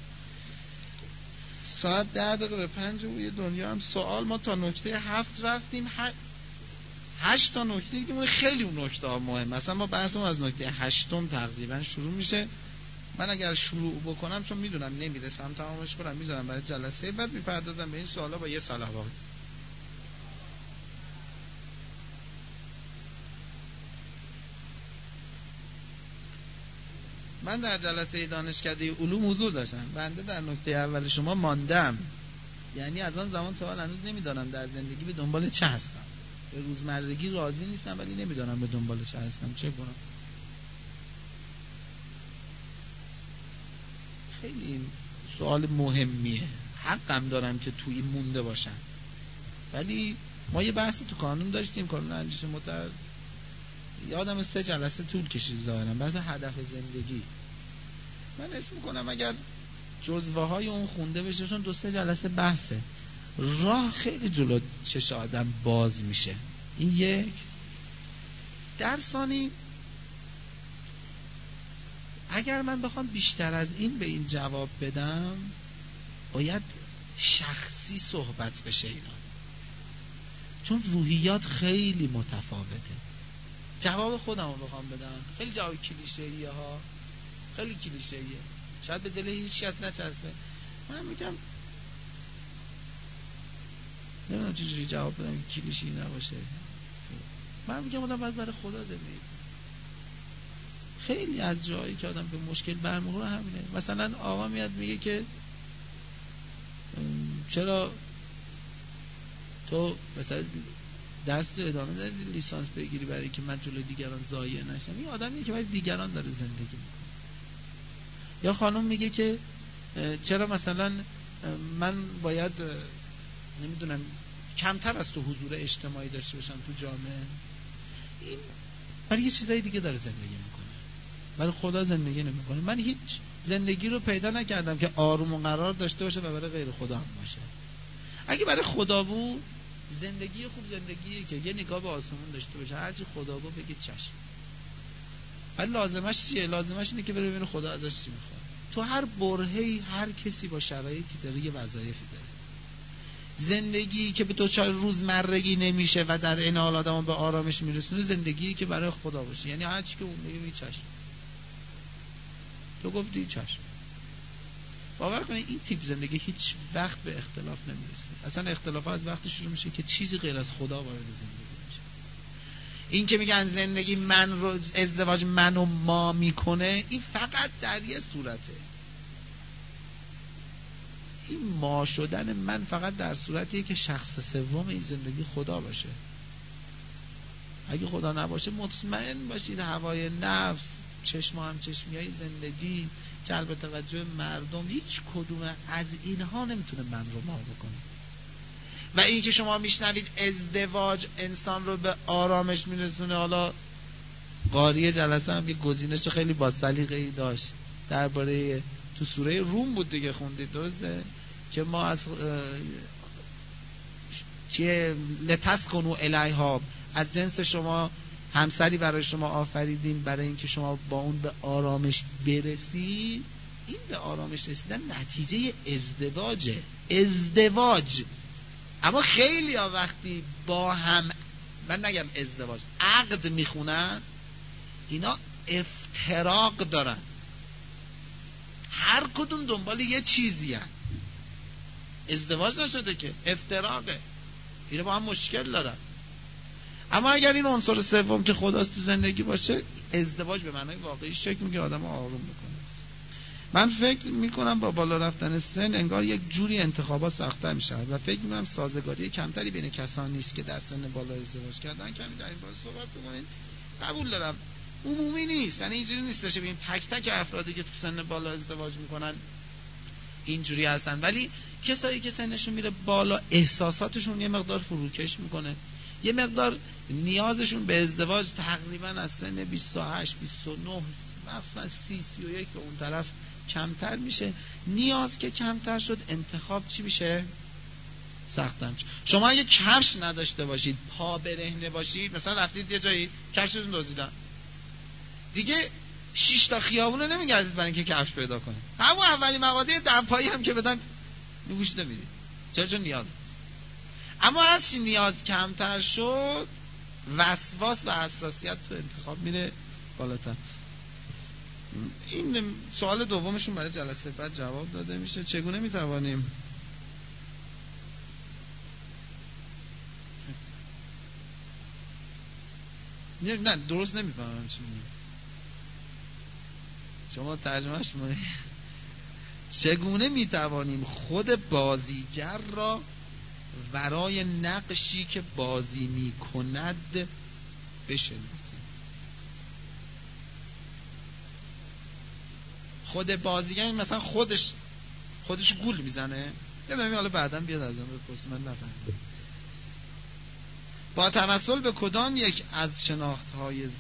ساعت ده دقیقه به پنج و یه دنیا هم سوال. ما تا نکته هفت رفتیم، ه... هشت تا نکته دیگه خیلی اون نکته ها مهم. مثلا ما بحثمون از نکته هشتم تقریبا شروع میشه. من اگر شروع بکنم چون میدونم نمیرسم تمامش کنم میذارم برای جلسه بعد میپردازم به این سوالا با یه صلوات. من در جلسه دانشکده علوم حضور داشتم، بنده در نکته اول شما ماندم، یعنی از آن زمان تا حال هنوز نمیدانم در زندگی به دنبال چه هستم. به روزمرگی راضی نیستم ولی نمیدانم به دنبال چه هستم، چه کنم. خیلی سوال مهمیه، حقم دارم که توی مونده باشم. ولی ما یه بحثی تو قانون داشتیم، قانون اندیشه متر، یادم سه جلسه طول کشید ظاهرا، بحث هدف زندگی. من اسم میکنم اگر جزوه های اون خونده بشه، چون دو سه جلسه بحثه، راه خیلی جلو چش آدم باز میشه. این یک. در ثانی اگر من بخوام بیشتر از این به این جواب بدم باید شخصی صحبت بشه اینا، چون روحیات خیلی متفاوته. جواب خودم رو بخوام بدم خیلی جواب کلیشه‌ایه ها، خیلی کلیشه‌ایه، شاید به دل هیچ کس نچسبه. من میگم نمیدونم چجوری جواب بدم که کلیشه‌ای نباشه. من میگم آدم باید برای خدا زندگی. خیلی از جایی که آدم به مشکل برمیخوره همینه. مثلا آقا میاد میگه که چرا تو مثلا درس تو ادامه دادی لیسانس بگیری برای اینکه من جلوی دیگران ضایع نشم؟ این آدمیه که برای دیگران داره زندگی میکنه. یا خانم میگه که چرا مثلا من باید نمیدونم کمتر از تو حضور اجتماعی داشته باشم تو جامعه. این برای یه چیزای دیگه داره زندگی میکنه، برای خدا زندگی نمیکنه. من هیچ زندگی رو پیدا نکردم که آروم و قرار داشته باشه و برای غیر خدا هم باشه. اگه برای خدا بود زندگی خوب زندگیه که یه نگاه به آسمون داشته باشه، هرچی خدا گفت بگه چشم. ولی لازمش چیه؟ لازمش اینه که بره ببینه خدا ازش چی میخواد. تو هر برهه‌ای هر کسی با شرایطی داره یه وظایفی داره. زندگی که به تو چهار روزمرگی نمیشه و در این حال آدمو به آرامش میرسونه، زندگی که برای خدا باشه. یعنی هر چی که اون بگه چشم. تو گفتی چشم. باور کنید این تیپ زندگی هیچ وقت به اختلاف نمیرسه. اصلا اختلاف از وقتی شروع میشه که چیزی غیر از خدا وارد زندگی میشه. این که میگن زندگی من رو، ازدواج منو ما میکنه، این فقط در یه صورته. این ما شدن من فقط در صورتیه که شخص سوم این زندگی خدا باشه. اگه خدا نباشه مطمئن باشید هوای نفس، چشم هم چشمیای زندگی، جلب توجه مردم، هیچ کدوم از اینها نمیتونه من رو ما بکنه. و این که شما میشنوید ازدواج انسان رو به آرامش میرسونه، حالا قاری جلسه هم یه گزینش خیلی با سلیقه‌ای داشت درباره، تو سوره روم بود دیگه، خوندید درسته؟ که ما از چیه لتسکنوا الیها، از جنس شما همسری برای شما آفریدیم برای اینکه شما با اون به آرامش برسی. این به آرامش رسیدن نتیجه ازدواجه. ازدواج اما خیلی ها وقتی با هم، من نگم ازدواج، عقد میخونن، اینا افتراق دارن، هر کدوم دنبال یه چیزی هن. ازدواج نشده که افتراقه، اینا با هم مشکل دارن. اما اگر این عنصر سوم که خداست تو زندگی باشه، ازدواج به معنای واقعی شکل میگه آدمو آروم میکنه. من فکر میکنم با بالا رفتن سن انگار یک جوری انتخابات سخت‌تر میشه و فکر میکنم سازگاری کمتری بین کسان نیست که در سن بالا ازدواج کردن. کمی در این باره صحبت بکنید. قبول دارم عمومی نیست، یعنی اینجوری نیستش ببین تک تک افرادی که تو سن بالا ازدواج میکنن اینجوری هستن، ولی کسایی که سنشون میره بالا احساساتشون یه مقدار فروکش میکنه، یه مقدار نیازشون به ازدواج تقریبا از سن بیست و هشت بیست و نه مثلا سی سی و یک به اون طرف کمتر میشه. نیاز که کمتر شد انتخاب چی میشه؟ سخت‌تر میشه. شما اگه کفش نداشته باشید، پا برهنه باشید، مثلا رفتید یه جایی کفشتون دزدیدن، دیگه شش تا خیابون رو نمیگردید برای اینکه کفش پیدا کنید. همون اولی مغازه دمپایی هم که بدن میگوش نمیدید، چرا؟ چون نیاز. اما هرچی نیاز کمتر شد وسواس و حساسیت تو انتخاب میره بالاتر. این سوال دومشون برای جلسه بعد جواب داده میشه. چگونه میتوانیم نه نه درست نمیفهمم چی میگی، شما ترجمهش کنید. چگونه میتوانیم خود بازیگر را ورای نقشی که بازی میکند بشناسیم؟ خود بازیگر مثلا خودش خودش گول میزنه، نمیدونم، حالا بعداً بیاد از اون بپرس، من نفهمیدم. با توسل به کدام یک از شناختهای